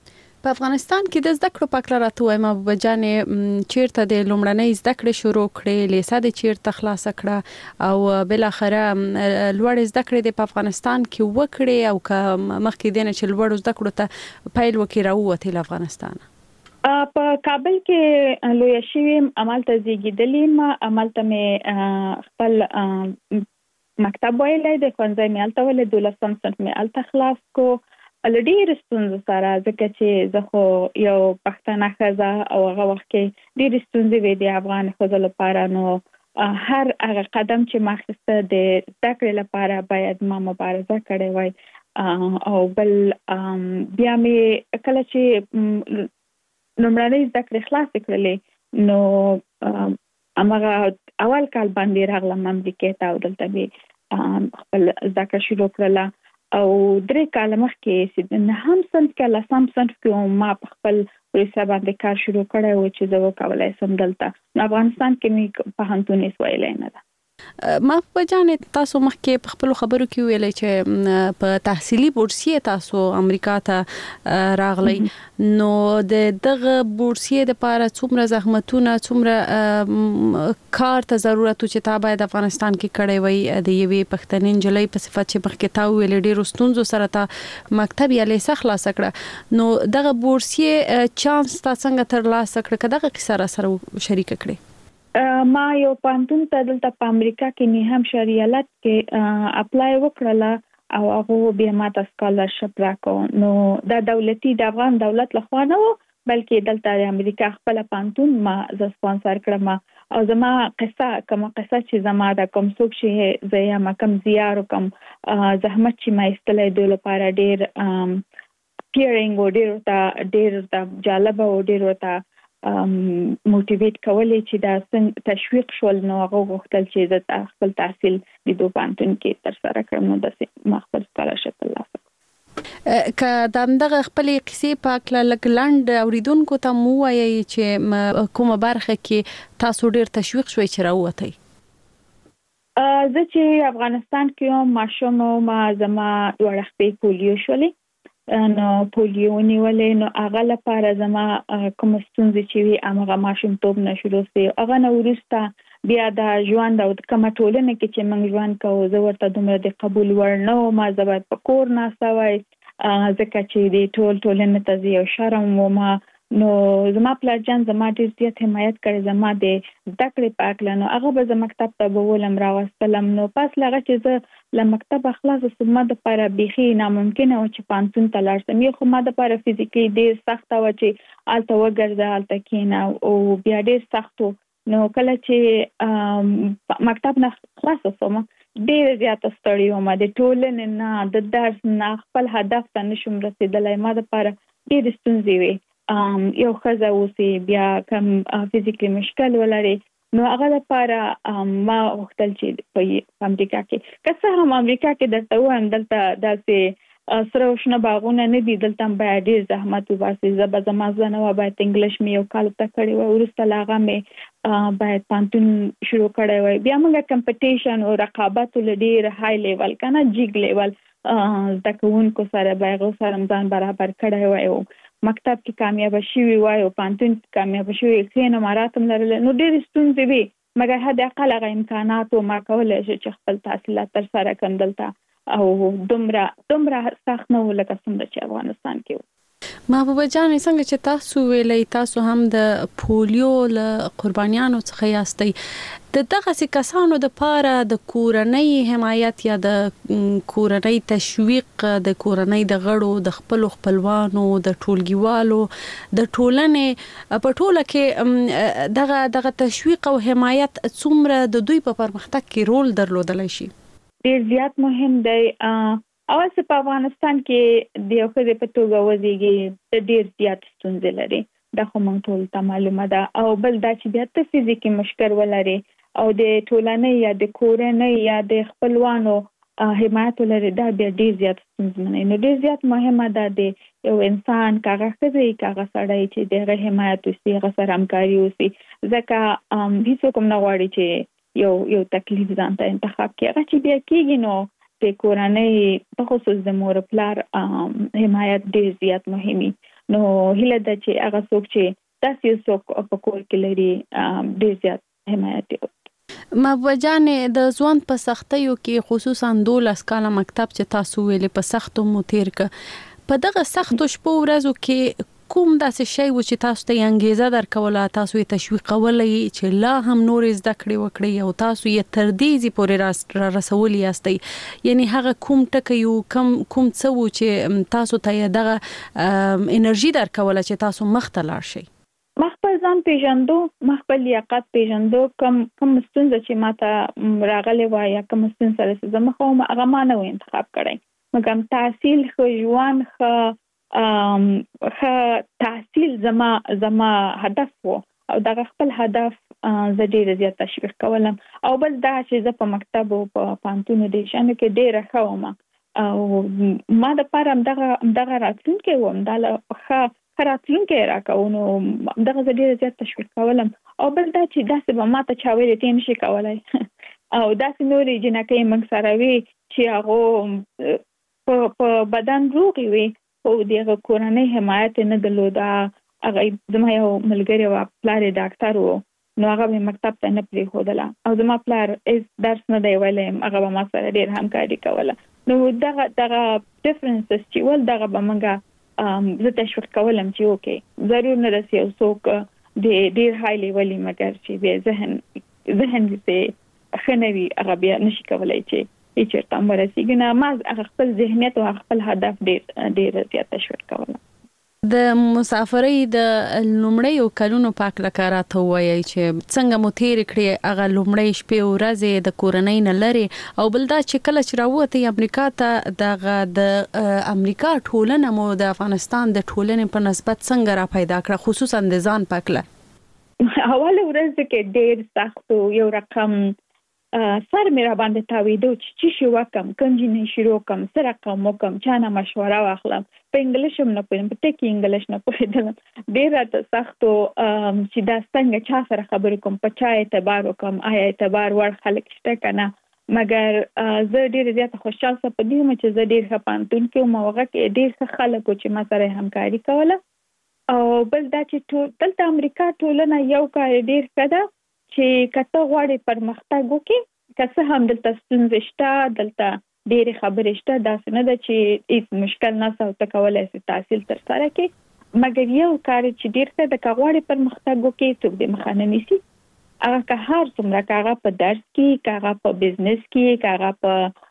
په افغانستان کې د زده کړو په اړه راته وایم ابو جان چیرته د لومړنۍ زده کړې شروع کړې لیسه د چیرته خلاص کړه او بل اخره لوړ زده کړې د افغانستان کې وکړې او که مخکې دینه چې لوړ زده کړو ته پیل وکړي راووتې له افغانستان په کابل کې لوی شوم عملته زیږیدلې عملته مې خپل مکتب ویلې د ښوونځي مې الته ولې 12 صنف مې الته خلاص کو ډېر ستونزې سره ځکه چې زه خو یو پښتنه ښځه او هغه وخت کې ډېر ستونزې وې د افغان ښځو لپاره نو هر هغه قدم چې ما اخیسته د زده کړې لپاره باید ما مبارزه کړې وای او بل بیا مې کله چې نومړنۍ زده کړې خلاص کړلې نو هغه اول کال باندې راغلم امریکا ته او دلته به خپل زده کړه شروع کړله او 3 کال مخکې چې نه هم صنف کې لسم صنف کې ما په خپل ریسه باندې کار شروع کړی و چې زه وکولای سم دلته افغانستان کې مې په هنتون ویلې نه ده ما په جان تاسو مخکې په خپل خبرو کې ویلې چې په تحصیلي بورسیه تاسو امریکا ته راغلی نو دغه بورسیه د لپاره څومره زحمتونه څومره کار ته ضرورت چې تا باید افغانستان کې کړی وي د یوې پښتنې نجلۍ په صفت چې مخکې تا ویلې ډېر ستونزو سره تا مکتب یا لیسه خلاص کړه نو دغه بورسیه چانس تا څنګه ترلاسه کړ کداغه کیسه را سره شریک کړي ما یو پانتون ته دلته په امریکا کې نه هم شریالت کې اپلای وکړله او هغه بیا ماته سکالرشپ راکو نو دا دولتي د افغان دولت لخوا نه و بلکې دلته د امریکا خپل پانتون ما ز سپانسر کړم او زما قصه چې زما د کوم څوک شي زیا ما کم زیار کوم زحمت چې ما استلې د لپاره ډیر پیرینګ او ډیر جالب او ډیر وتا موټیویټ کولای چې دا څنګه تشویق شول نو هغه غوښتل چې د خپل تحصیل د دوه پانتون کې تر سره کړم نو د مخبر سکالرشپ ترلاسه که دغه خپل قصې پاک لګلند اوریدونکو ته مو وایي چې کومه برخه کې تاسو ډیر تشویق شوي چې راووتئ زه چې افغانستان کې ماشوم ما زما دوه خپې پولیو شولې نو پولیو نیولې نو هغه لپاره زما کوم ستونزې چې وي هغه ماشوم توپ نه شروع سي هغه نو ورسته بیا د ژوند او د کوم ټولنه کې چې موږ ژوند کوو زه ورته دومره د قبول ورنه ما زبر په کور نه سوي ځکه چې د ټولنه ته یو شرم و ما نو زما پلان زما ډیر زیات حمایت کړي زما د زده کړې پاکله نو هغه به زما مکتب ته بولم راوستلم نو پس لغه چې زه له مکتب خلاص سم د لپاره بيخي ناممکن او چې پانتون ته لاړم یو خو ما د لپاره فزیکلی ډیر سخت و چې الته وګرځه الته کینا او بیا ډیر سخت نو کله چې مکتب نه خلاص سم ډیر زیات ستړی وم د ټولنې نه د درس نه خپل هدف ته نشم رسیدلای ما د لپاره ډیر ستونزې وي یو خزه اوسې بیا کم فزیکلی مشکل ولري نو هغه لپاره ما وختل چې په امریکا کې که هم امریکا کې درته وایم دلته داسې سره وشنه باغونه نه دي دلته باید ډیر زحمت وباسي زما ځنه و باید انګلیش مې یو کال ته کړی و ورسته لاغه مې باید پانتون شروع کړی و بیا موږ کمپټیشن او رقابت ډیر های لیول کنه جیګ لیول د کوونکو سره باغ سره ځان برابر کړی و مکتب کې کامیاب شوی وای او پانتون کې کامیاب شوی خینه مراتم لرل نو ډېر ستونزې وي مګر هدا اقل امکانات او ما کولای شي چې خپل تحصیلات تر سره کړم دلته او دومره سخت نه ولکه څنګه چې افغانستان کې محبوبه جان څنګه چې تاسو ویلې تاسو هم د پولیو له قربانیانو څخه یاستئ دغه کسانو د پاره د کورنۍ حمایت یا د کورنۍ تشویق د کورنۍ د غړو د خپلوانو د ټولګیوالو د ټولنې په ټوله کې دغه تشویق او حمایت څومره د دوی په پرمختګ کې رول درلودلی شي ډیر زیات مهم دی اول څه په افغانستان کې د یو خدای په توګه وزيږي د ډیر زیات ستونزې لري دا خو مونږ ټول ته معلومه ده او بل دا چې بیا ته فزیکي مشکل ولري او د ټولنې یا د کورنۍ یا د خپلوانو حمایت لري دا بیا ډیر زیات ستونزمن نو ډیر زیات مهمه ده د یو انسان کاغه خزي کاغه سړی چې دغه حمایت وسي هغه سره همکاري وسي ځکه هیڅ کوم نه غواړي چې یو تکلیف ځان ته انتخاب کړي هغه چې بیا کېږي نو د کورنۍ په خصوص د مور پلار حمایت ډیر زیات مهمي نو هله د چې هغه څوک چې تاسو څوک په کور کې لري ډیر زیات حمایت وکړي. مبوجانې د ځوان په سختیو کې خصوصا 12 کاله مکتب چې تاسو ویلې په سختو متیر ک په دغه سختو شپو ورځو کې کوم داسې شی و چې تاسو ته انګیزه درکوله، تاسو یې تشویقولې چې لا هم نور زده کړې وکړي او تاسو یې تر دې پورې رسولي یاستئ؟ یعنی هغه کوم ټکی یو کوم څه و چې تاسو ته دغه انرژي درکوله چې تاسو مخ ته لاړ شئ؟ خپل ځان پیژندو، خپل لیاقت پیژندو، کوم ستونزه چې ماته راغلې و یا کوم ستونزه سره زه مخ وم هغه ما نه انتخاب کړی، مګر تحصیل خو ژوند خو تحصیل زما هدف و او دا خپل هدف زه ډیر زیات تشویق کولم. او بل دا چې زه په مکتب او په پانتون د شانه کې ډیر ښه او ما د پاره دغه راتلونکي وم دا راتلونکي راکونو دغه ډیر زیات تشویق کولم. او بل دا چې داسې به ماته چا ویلې ته نشي کولای او داسې نورې جنکې موږ سره وي چې هغه په بدن روغ وي او دغه کورنۍ حمایت نه درلوده. هغه زما یو ملګری و پلار ډاکټر و، نو هغه به مکتب ته نه پرېښودله او زما پلار درس نه دی ویلی، هغه به ما سره ډیر همکاري کوله. نو دغه ډیفرنسز چې ول دغه به موږ زه تشویق کولم چې اوکې ضرور نه رسي او څوک د ډیر های لیولي مګر چې به ذهن دې خنوي هغه بیا نشي کولای چې چیرته مرسیږي. نه ما خپل ذهنیت او خپل هدف ډیر زیات تشویق کولم. د مسافرۍ د لومړیو کلونو پاک لکاراته وایي چې څنګه مو تیر کړی هغه لومړی شپې او ورځې د کورنۍ نه لري، او بل دا چې کله چې راوته امریکا ته د امریکا ټولنه مو د افغانستان د ټولنې په نسبت څنګه را پیدا کړه، خصوصا د ځان پاکله؟ اول ورځ کې ډیر سخت یو رقم سر مې را باندې تاویدو چې شي وکم کوم جنې شروع کوم سره کوم چانه مشوره واخلم. په انګلیش هم نه پوهیدم، په ټکی انګلیش نه پوهیدم، ډیر سختو چې دا څنګه چا سره خبرې کوم، په چا اعتبار وکم، آیا اعتبار وړ خلک شته کنه. مګر زه ډیر زیات خوشاله سم په دې چې زه ډیر خپانتون کې او هغه کې ډیر ښه خلک چې ما سره همکاري کوله. او بل دا چې دلته امریکا ټولنه یو کار ډیر ښه ده چې کته غواړي پرمختګ وکړي، که څه هم دلته ستونزې شته، دلته ډېرې خبرې شته، داسې نه ده چې هیڅ مشکل نشته او ته کولی شې تحصیل ترسره کړې. مګر یو کار چې ډېر ښه ده، که غواړي پرمختګ وکړي څوک دې مخه نه نیسي. هغه که هر څومره، که هغه په درس کې، که هغه په بزنس کې، که هغه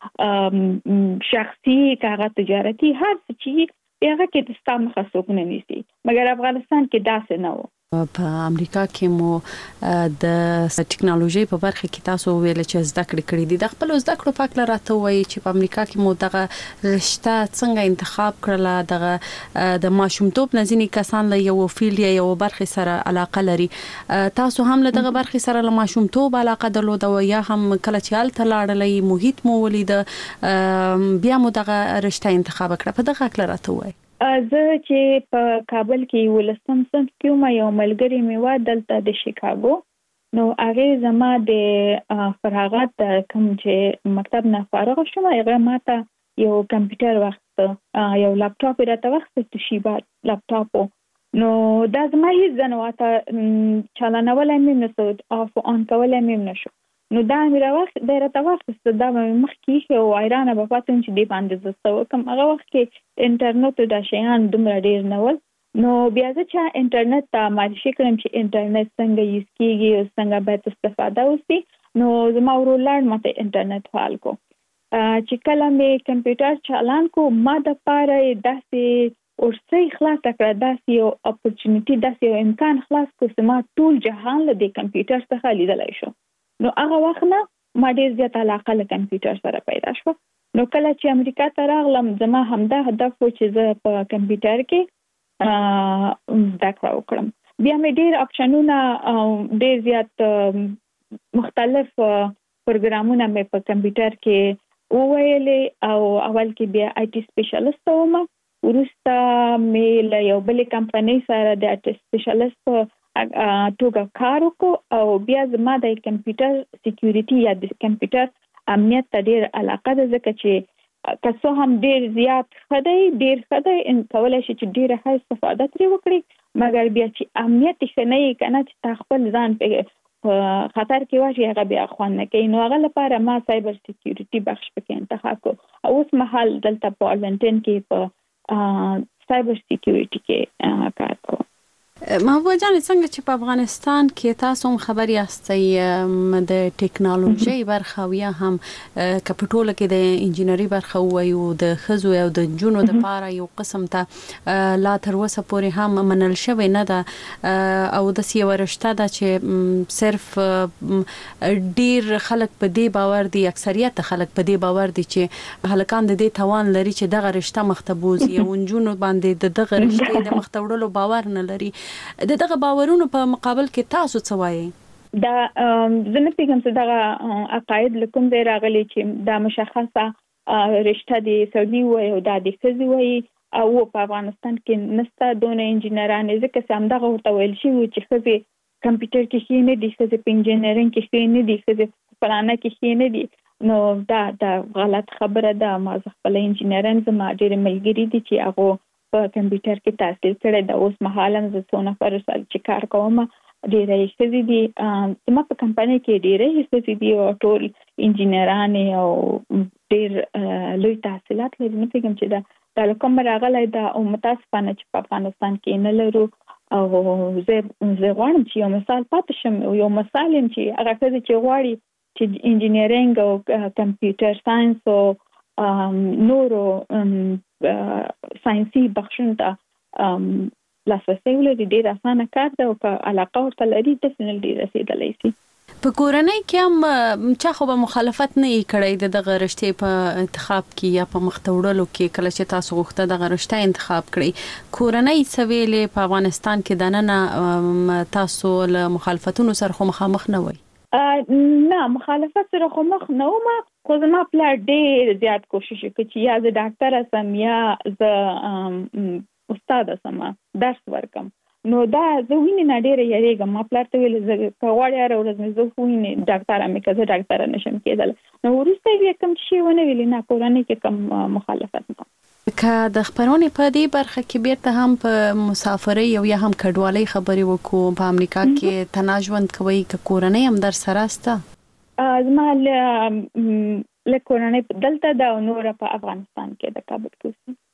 په شخصي، که هغه تجارتي، هر څه چې هغه کې د ستا مخه څوک نه نیسي. مګر افغانستان کې داسې نه و. په امریکا کې مو د ټکنالوژي په برخه کې تاسو ویل چې زده کړې دي، د خپل زده کړو پاک لاره ته وایي چې په امریکا کې مو دغه رشته څنګه انتخاب کړله، دغه د ماشومتوب نزینی کسان له یو فیلډ یا یو برخه سره علاقه لري، تاسو هم له دغه برخه سره له ماشومتوب علاقه درلوده او یا هم کله چې الته لاړلې محیط مو ولید بیا مو دغه رشته انتخاب کړه؟ په دغه لاره ته وایي. زه چې په کابل کې ولسم صنف کې یو ملګری مې و دلته د شیکاګو، نو هغه زما د فراغت کوم چې مکتب نه فارغ شوم هغه ماته یو کمپیوټر وخت یو لپټاپ راته وخت توشیبا لپټاپ، نو دا زما هیڅ ځنواته چالانولای مې نشو اف اون کولای مې نشو. نو دا مې راوخت د راته وخت دا مخ کې او ایران په پاتون چې دی باندې زستو کوم هغه وخت کې انټرنیټ د شیان دومره ډیر نه ول. نو بیا چې انټرنیټ ته معرفي کړم چې انټرنیټ څنګه یوز کیږي او څنګه باید استفاده وشي، نو زما ورولار ماته انټرنیټ فعال کو. چې کله مې کمپیوټر چالان کو ما د پاره داسې ورسې خلاص کړه، داسې یو اپورچونټی، داسې یو امکان خلاص کو چې ما ټول جهان له کمپیوټر څخه لیدلای شو. نو هغه وخت نه ما ډیر زیات علاقه له کمپیوټر سره پیدا شو. نو کله چې امریکا ته راغلم زما همدا هدف و چې زه په کمپیوټر کې زده کړه وکړم. بیا مې ډیر اپشنونه ډیر زیات مختلف پروګرامونه مې په کمپیوټر کې وویلې او اول کې بیا آی ټي سپیشلیست وم، وروسته مې له یو بلې کمپنۍ سره د آی ټي سپیشلیست توګه کار وکړو او بیا زما د کمپیوټر سکیورټي یا د کمپیوټر امنیت ته ډیر علاقه ده، ځکه چې که څه هم ډیر زیات خدای ان کولای شي چې ډیره ښه استفاده ترې وکړي، مګر بیا چې امنیت ښه نه وي کنه چې خپل ځان په خطر کې واچي هغه بیا خوند نه کوي. نو هغه لپاره ما سایبر سکیورټي بخش پکې انتخاب کو او اوس مهال دلته په ارلنټن کې په سایبر سکیورټي کې کار کوم. محبوبه جان، څنګه چې په افغانستان کې تاسو هم خبر یاستئ د ټیکنالوژي برخه او یا هم کپټول کې د انجینری برخه وایو د خزو او د جنونو د پاره یو قسم ته لا تر اوسه پورې هم منل شوی نه ده او د سی ورشته ده چې صرف ډیر خلک په دې باور دي، اکثریت خلک په دې باور دي چې هلکان د دې توان لري چې دغه رشته مختبوزي او جنونو باندې دغه رشته د مختوړلو باور نه لري. دغه باورونو په مقابل کې تاسو څه وایي؟ دا زنه پیغام څه دغه عقاید لکم ځای راغلي چې دا مشخصه رشته دي سړي وي او دا د خزي وي او په افغانستان کې نسته دونه انجینران ځکه چې همدغه ورته ویل شي چې خزي کمپیوټر کې شي نه دي، خزي په انجینرینګ کې شي نه دي، خزي پلانه کې شي نه دي. نو دا غلط خبره ده. ما خپل انجینران زما ډېر ملګری دي چې هغه په کمپیوټر کې تحصیل کړی دا اوس مهاله زه څو نفر سره چې کار کوم ډېرې ښځې دي. زما په کمپنۍ کې ډېرې ښځې دي او ټول انجینران او ډېر لوی تحصیلات لري. نو پیغام چې دا کوم راغلی دا او متاسفانه چې په افغانستان کې نه لرو او زه غواړم چې یو مثال پاتې شم. یو مثال چې هغه ښځې چې غواړي چې انجینرینګ او کمپیوټر ساينس او نورو ساينسي بخشونو ته لاسرسي ولري، ډېر اسانه کار دی او که علاقه ورته لري ډیفینټلی ډېر رسیدلی شي. په کورنۍ کې هم چا خو به مخالفت نه کړی دغه رشتې په انتخاب کې یا په مختوړلو کې کله چې تاسو غوښته دغه رشته انتخاب کړئ؟ کورنۍ سویلې په افغانستان کې دننه تاسو له مخالفتونو سره مخامخ نه وئ؟ نه، مخالفت سره خو مخ نه وم، خو زما پلار ډېر زیات کوشش وکړ چې یا زه ډاکټر سم یا زه استاد سم درس ورکم. نو دا زه وینې نه ډېره یریږم. ما پلار ته ویل زه که غواړې هره ورځ مې زه وینې ډاکټره مې که زه ډاکټره نشم کېدلی. نو وروسته یې کوم شی ونه ویلې نه، کورنۍ کې کوم مخالفت نه. که د خبرونې په دې برخه کې بیرته هم په مسافرۍ او یا هم کډوالۍ خبرې وکړو، په امریکا کې تنها ژوند کوي که کورنۍ هم در سره سته؟ زما له کورنۍ دلته ده او نوره په افغانستان کې د کابل کې.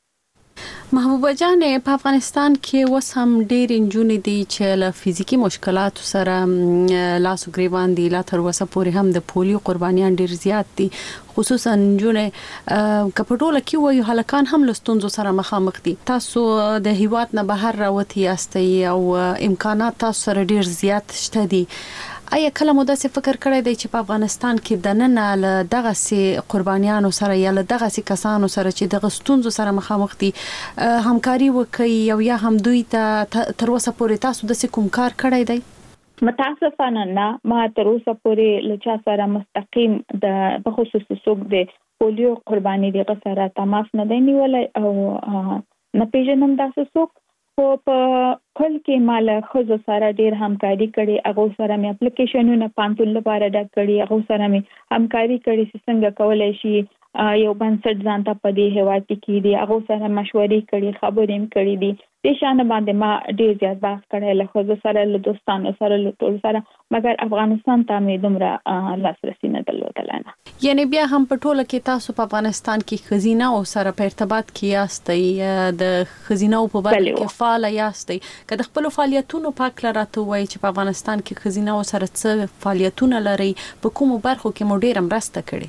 محبوبه جان، په افغانستان کې اوس هم ډېر نجونې دي چې له فزیکي مشکلاتو سره لاس و ګریوان دي. لا تر اوسه پورې هم د پولیو قربانیان ډېر زیات دي، خصوصا نجونې که په ټوله کې وایو هلکان هم له ستونزو سره مخامخ دي. تاسو د هیواد نه بهر راوتي یاستئ او امکانات تاسو سره ډېر زیات شته دي. آیا کله مو داسې فکر کړی دی چې په افغانستان کې دننه له دغسې قربانیانو سره یا له دغسې کسانو سره چې دغه ستونزو سره مخامخ دي همکاري وکړي او یا هم دوی ته تر اوسه پورې تاسو داسې کوم کار کړی دی؟ متاسفانه نه، ما تر اوسه پورې له چا سره مستقیم د بخصوص څوک د پولیو قرباني دغه سره تماس نه دی نیولی او نه پیژنم داسې څوک. خو په کل کې مال خزو سره ډیر همکاري کړي، هغه سره مې اپلیکیشنونه پانتون لپاره ډک کړي، هغه سره مې همکاري کړي چې څنګه کولای شي یو بنسټ ځان ته په دې هیواد کې دي، هغه سره مشورې کړي، خبرې هم کړي دي. د شان باندې ما ډیر زیات بحث کړی له خزو سره، له دوستانو سره، له ټول سره، مګر افغانستان ته مې دومره لاسرسي نه درلودله. یعنی بیا هم په ټوله کې تاسو په افغانستان کې خزینه او سره په ارتباط کې یاستئ، د خزینه او په برخه کې فعال یاستئ. که د خپل فعالیتونو په اړه راته وایي چې په افغانستان کې خزینه او سره څه فعالیتونه لري، په کومو برخو کې مو ډیره مرسته کړې؟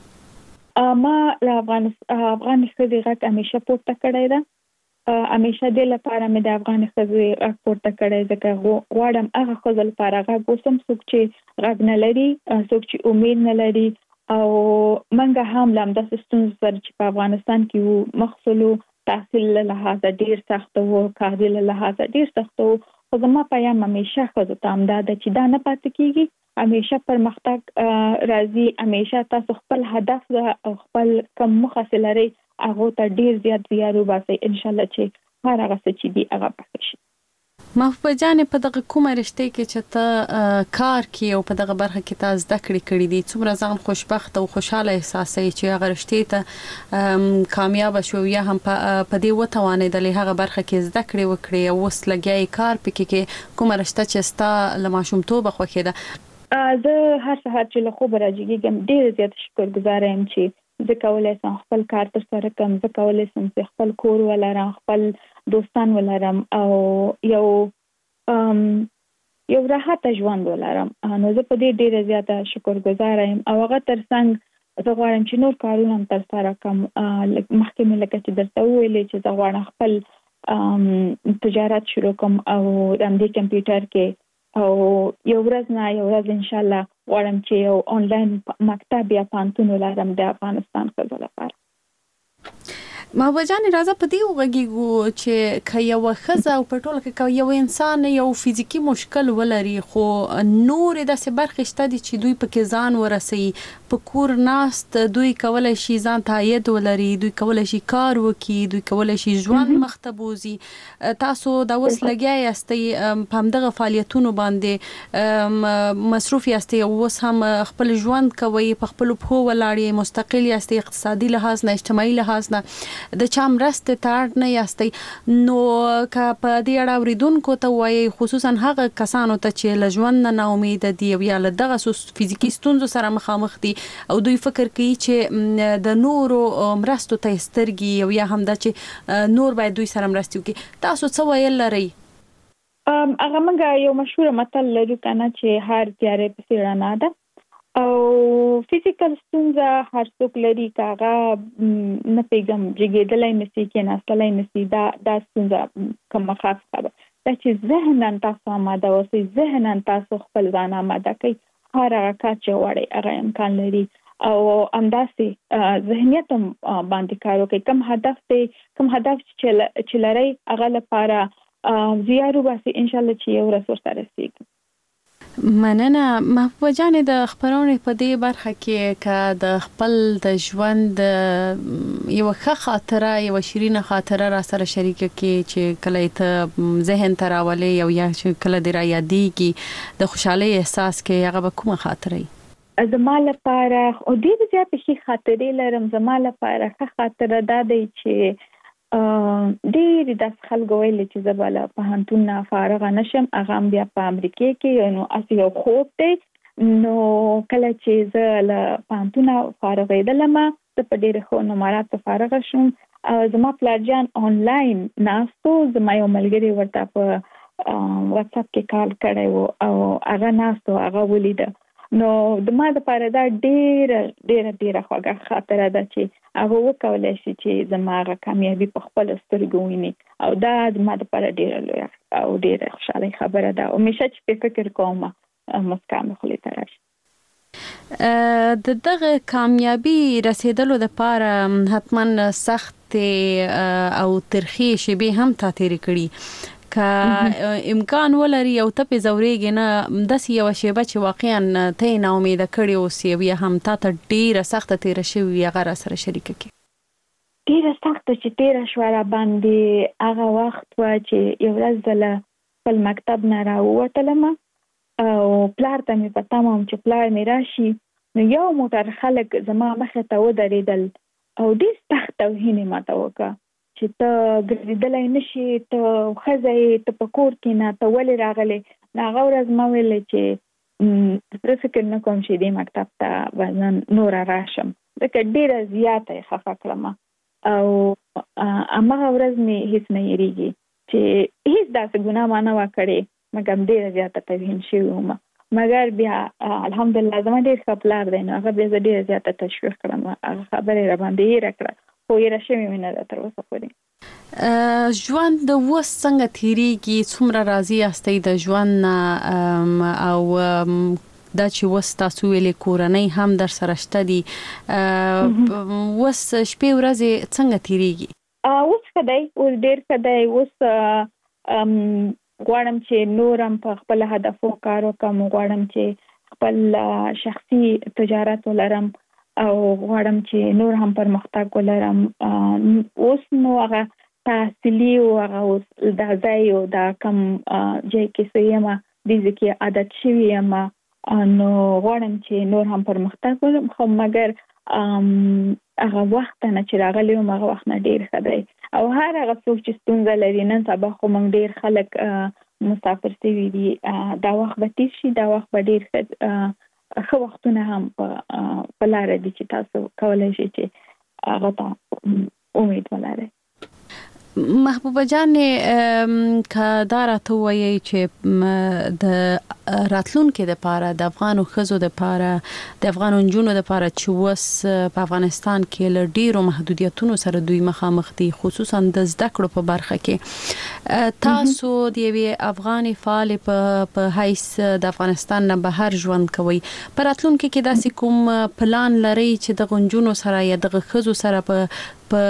ما له افغان ښځې غږ همیشه پورته کړی ده. همیشه د لپاره مې د افغان ښځې غږ پورته کړی ځکه غواړم هغه ښځو لپاره غږ اوسم څوک چې غږ نه لري، څوک چې امید نه لري. او منګه هم له همداسې ستونزو سره چې په افغانستان کې وو، محصلو تحصیل له لحاظه ډیر سخت وو، کاري له لحاظه ډیر سخت وو. خو زما پیغام همیشه ښځو ته همدا ده چې دا نه پاتې کېږي، همیشه پرمختګ راځي، همیشه تاسو خپل هدف او خپل کوم موخه لرئ هغه ته ډیر زیات زیار وباسئ، ان شاء الله چې هر هغه څه چې دی هغه پاتې شي. محبوبه جان په دغه کومه رشته کې چې ته کار کوي او په دغه برخه کې تاسو زده کړې دي څومره ځان خوشبخت او خوشاله احساسوي چې هغه رشته ته کامیاب شو یا هم په دې وتوانېدلې هغه برخه کې زده کړې وکړي او اوس لګیاي کار پکې کې کومه رشته چې ستا له ماشومتوبه خوښه ده؟ زه هر سهار چې له خوبه راجګم ډېر زیات شکرګزار یم چې زه کولای شم خپل کار تر سره کوم، زه کولای شم چې خپل کور ولرم، خپل دوستان ولرم او یو راحت ژوند ولرم. نو زه په دې ډېر زیات شکرګزار یم او هغه ترڅنګ زه غواړم چې نور کارونه هم تر سره کوم. مخکې مې لکه چې درته ویلې چې زه غواړم خپل تجارت شروع کوم او د همدې کمپیوټر کې او یو ورځ ان شاء الله غواړم چې یو آنلاین مکتب یا پانتون ولرم د افغانستان ښځو لپاره. محبوبه جان راځه په دې وغږیږو چې که یو ښځه او په ټوله کې یو انسان یو فزیکی مشکل ولري خو نور داسې برخې شته دي چې دوی پکې ځان ورسوي، په کور ناست دوی کولای شي ځان ته عاید ولري، دوی کولای شي کار وکړي، دوی کولای شي ژوند مخته بوزي. تاسو دا اوس لګیا یاستئ په همدغه فعالیتونو باندې مصروف یاستئ او اوس هم خپل ژوند کوئ، په خپلو پښو ولاړ یې، مستقل یاستئ، اقتصادي لحاظ نه اجتماعي لحاظ نه د چا مرسته ته اړ نه یاستئ. نو که په دې اړه اوریدونکو ته وایي خصوصا هغه کسانو ته چې له ژوند نه امید دي او یا له دغه فزیکی ستونزو سره مخامخ دي او دوی فکر کوي چې د نورو مرستو ته سترګي او یا هم دا چې نور باید دوی سره مرستي وکړي، تاسو څه ویل لرئ؟ هغه موږ یو مشهور متل لرو کنه چې هر تیارې پسې رڼا ده او فزیکل ستونزه هر څوک لري، کاغه نه پیغام جګېدلای نشي کې ناستلای نشي، دا ستونزه کومه خاصه ده چې ذهنن تاسو آماده اوسئ، ذهنن تاسو خپل ځان آماده کړئ، هر هغه کار چې وړي هغه امکان لري او همداسې ذهنیت باندې کار وکړئ. کوم هدف چې لرئ هغه لپاره زیارو باسي ان شاء الله چې یو ورځ ورته رسیږي. مننه محبوبه جان. د خبرونې په دې برخه کې که د خپل د ژوند یو ښه خاطره، یو شیرینه خاطره را سره شریکه کې چې کله ته ذهن ته راولي او یا چې کله دې را یادېږي د خوشحالۍ احساس کې، هغه به کومه خاطره وي؟ زما لپاره ډېرې زیاتې ښې خاطرې لرم. زما لپاره ښه خاطره دا دی چې ډېر داسې خلکو ویلي چې زه به له پوهنتون نه فارغه نشم، هغه هم بیا په امریکا کې، نو هسې یو خوب دی. نو کله چې زه له پوهنتونه فارغېدلم زه په ډېرو ښو نمراتو فارغه شوم او زما پلارجان آنلاین ناستو، زما یو ملګري ورته په واتساپ کې کال کړی و او هغه ناستو، هغه ولیده. نو د ما لپاره دا ډېره خوږه خاطره ده چې هغه وکولای شي چې زما هغه کامیابي په خپل سترګو ویني او دا زما لپاره ډېره لویه او ډېره خوشحالۍ خبره ده. همیشه چې په فکر کوم مسکا مې خولې ته راشي. د دغه کامیابی رسیدلو لپاره حتما سخت او ترخی شیبې هم تا تیرې کړي، که امکان ولري او ته په زورېږي نه داسې یو شیبه چې واقعا ته نه امیده کړې اوسې یا هم تا ته ډېره سخته تیره شوې هغه را سره شریکه کړي؟ ډېره سخته چې تیره شوه را باندې هغه وخت و چې یو ورځ زه له خپل مکتب نه راووتلم او پلار ته مې په تمه وم چې پلار مې راشي، نو یو موټر خلک زما مخې ته ودرېدل او ډېر سخت توهین یې ماته وکړه چې ته ګرځېدلی نشي، ته ښځه یې، ته په کور کې نه، ته ولې راغلې؟ نو هغه ورځ ما ویلې چې زه فکر نه کوم چې دې مکتب ته به نوره راشم، ځکه ډېره زیاته یې خفه کړم او هماغه ورځ مې هېڅ نه هېرېږي چې هېڅ داسې ګناه ما نه وه کړې مګر ډېره زیاته توهین شوې وم. مګر بیا الحمدلله زما ډېر ښه پلار دی، نو هغه بیا زه ډېره زیاته تشویق کړم، هغه خبرې را باندې هېره کړه خو یې را شوې مې نه ده تر اوسه پورې. ژوند اوس څنګه تېرېږي؟ څومره راضي یاستئ د ژوند نه او دا چې اوس تاسو ویلې کورنۍ هم در سره شته دي، اوس شپې ورځې څنګه تېرېږي؟ اوس ښه دی، اوس ډېر ښه دی. اوس غواړم چې نورم په خپل هدفو کار وکړم، غواړم چې خپل شخصي تجارت ولرم او غواړم چې نور هم پرمختګ ولرم. اوس نو هغه تحصیلي او هغه د ځای او د کم ځای کې سیمه د ځکه عادت شوی یم نو غواړم چې نور هم پرمختګ وکړم خو مګر هغه وخت نه چې راغلی وم هغه وخت نه ډیر ښه دی او هر هغه څوک چې ستونزه لري نن سبا خو موږ ډیر خلک مسافر شوي دي دا وخت به تیر شي دا وخت به ډیر ښه وختونه هم په لاره دي چې تاسو کولی شئ چې هغه ته امید ولرئ. محبوبه جان که دا راته وایي چې د راتلونکي دپاره د افغانو ښځو دپاره د افغانو نجونو دپاره چې اوس په افغانستان کې له ډیرو محدودیتونو سره دوی مخامخ دي خصوصا د زده کړو په برخه کې تاسو د یوې افغاني فعالې په حیث د افغانستان نه بهر ژوند کوئ په راتلونکي کې داسې کوم پلان لرئ چې د نجونو سره یا د ښځو سره په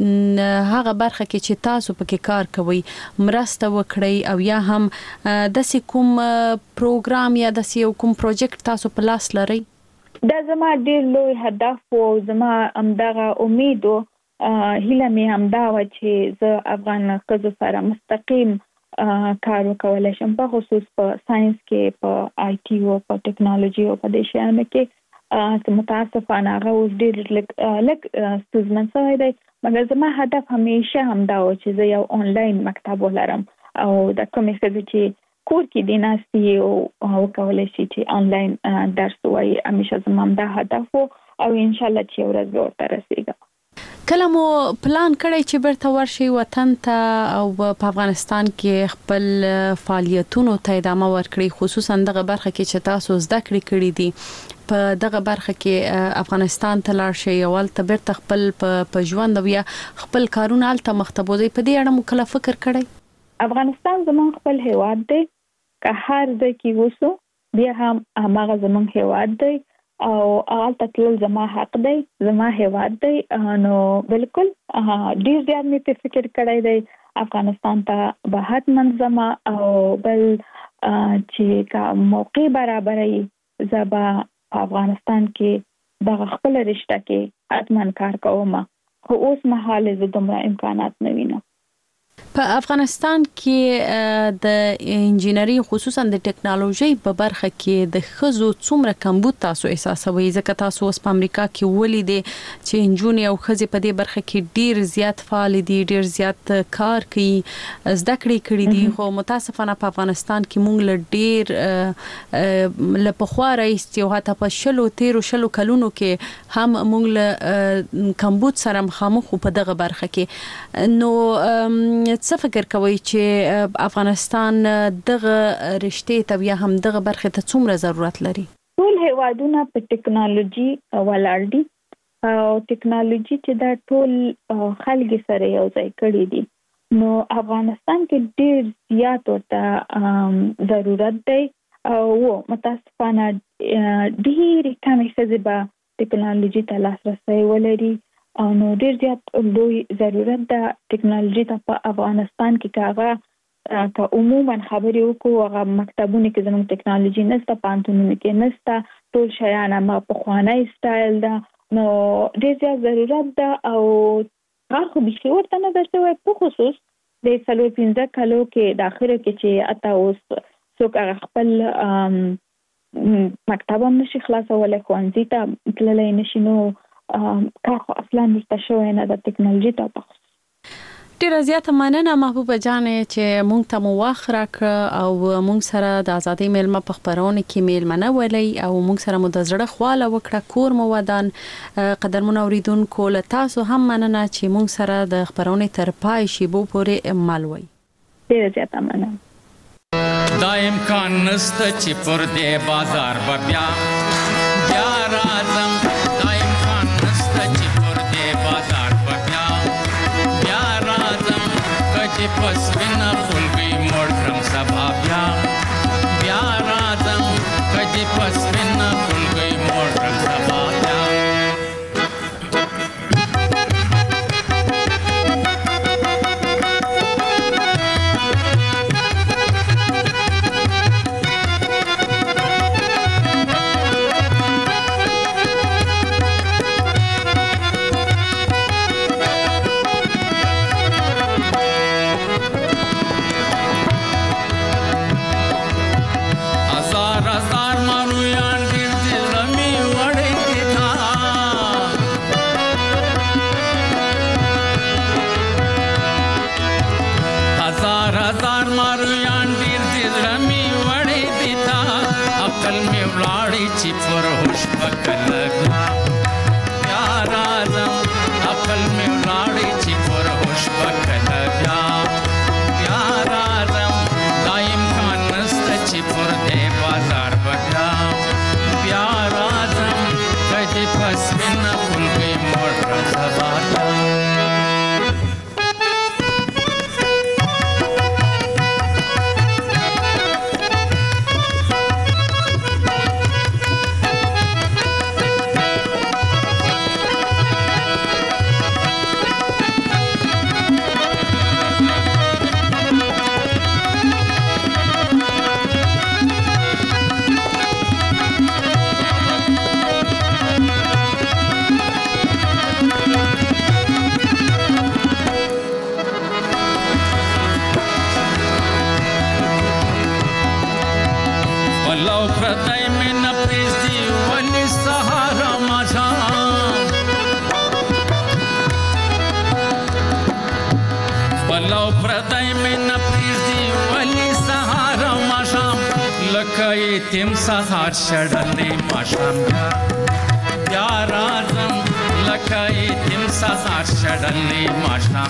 هغه برخه کې چې تاسو پکې کار کوئ مرسته وکړئ او یا هم داسې کوم پروګرام یا داسې کوم پروجیکټ تاسو په لاس لرئ؟ دا زما ډیر لوی هدف او زما همدغه امید او هیله مې همدا و چې زه افغان ښځو سره مستقیم کار وکولای شم په خصوص په ساينس کې په آی ټي او په ټیکنالوژي او په دې شیانو کې متاسفانه هغه اوس ډېر لږ ستونزمن شوی دی مګر زما هدف همیشه همدا و چې زه یو آنلاین مکتب ولرم او د کومې ښځې چې کور کې دي ناستې او وکولی شي چې آنلاین درس ووایي همیشه زما همدا هدف و او انشاءالله چې یو ورځ به ورته رسېږم. کله مو پلان کړی چې بیرته ورشئ وطن ته او په افغانستان کې خپل فعالیتونو ته ادامه ورکړئ خصوصا دغه برخه کې چې تاسو زده کړې کړې دي په دغه برخه کې افغانستان ته لاړ شئ او هلته بیرته خپل په ژوند او یا خپل کارونه هلته مخته بوځئ په دې اړه مو کله فکر کړی؟ افغانستان زموږ خپل هیواد دی که هر ځای کې اوسو بیا هم هماغه زموږ هیواد دی او هلته تلل زما حق دی زما هیواد دی نو بالکل ډیر زیات مې په فکر کړی دی افغانستان ته به حتما زما او بل چې که موقع برابروي زه به په افغانستان کې دغه خپل رشته کې حتما کار کوم خو اوس مهال زه دومره امکانات نه وینم. په افغانستان کې د انجینری خصوصا د ټیکنالوژي په برخه کې د ښځو څومره کمبود تاسو احساسوي ځکه تاسو اوس په امریکا کې ولیدې چې نجونې او ښځې په دې برخه کې ډیر زیات فعال دي ډیر زیات کار کوي زده کړې کړې دي خو متاسفانه په افغانستان کې موږ له ډیر له پخوا راهیسې او حتی په 13 کلونو کې هم موږ له کمبود سره مخامخ په دغه برخه کې نو څه فکر کوي چې افغانستان دغه رشتې ته یا هم دغه برخه ته څومره ضرورت لري؟ ټول هیوادونه په ټیکنالوژي ولاړ دي او ټیکنالوژي چې دا ټول خلک سره یو ځای کړي دي نو افغانستان کې ډیر زیات ورته ضرورت دی او متاسفانه ډیر کم ښځې به ټیکنالوژي ته لاسرسی ولري او نو ډیر زیات لوی ضرورت ده ټیکنالوژي ته په افغانستان کې که عموما خبرې وکړو هغه مکتبونه کې زموږ ټیکنالوژي نشته پوهنتونونو کې نشته ټول شیان هماغه پخوانی سټایل ده نو ډیر زیات ضرورت ده او هغه خو بیخي ورته نه ده شوی په خصوص د 15 کالو کې د اخره کې چې اته اوس څوک هغه خپل مکتب هم نشي خلاصولی ښوونځي ته تللی نشي نو کار خو اصلا نشته شوی نه د ټیکنالوژي ته په ډیره زیاته مننه محبوبه جانې چې مونږ ته مو وخت راکړه او مونږ سره د ازادۍ میلمه په خپرونه کې میلمنه ولې او مونږ سره مو د زړه خواله وکړه کور مو ودان قدرمن اوریدونکو له تاسو هم مننه چې مونږ سره د خپرونه تر پای شیبو پورې مل وي. ډیره زیاته مننه. دا امکان نشته چې پر دې بازار بیا راځم دا امکان نشته چې پر دې بازار بیا راځم کچې پس وینه خلګي موړ کړم سبا بیا راځم کچې پس وینه خلګي موړ کړم سبا ولاړې چې پر هوش پکله بیا بیا راځم عقل مې ولاړې چې پر هوش پکله بیا بیا راځم دا امکان نسته چې پر دې بازار بیا بیا راځم کدی پس وینه خلګې مړ کړم سبا ته تم سهار شړلې ماشام بیا راځم لکه تم سهار شړلې ماشام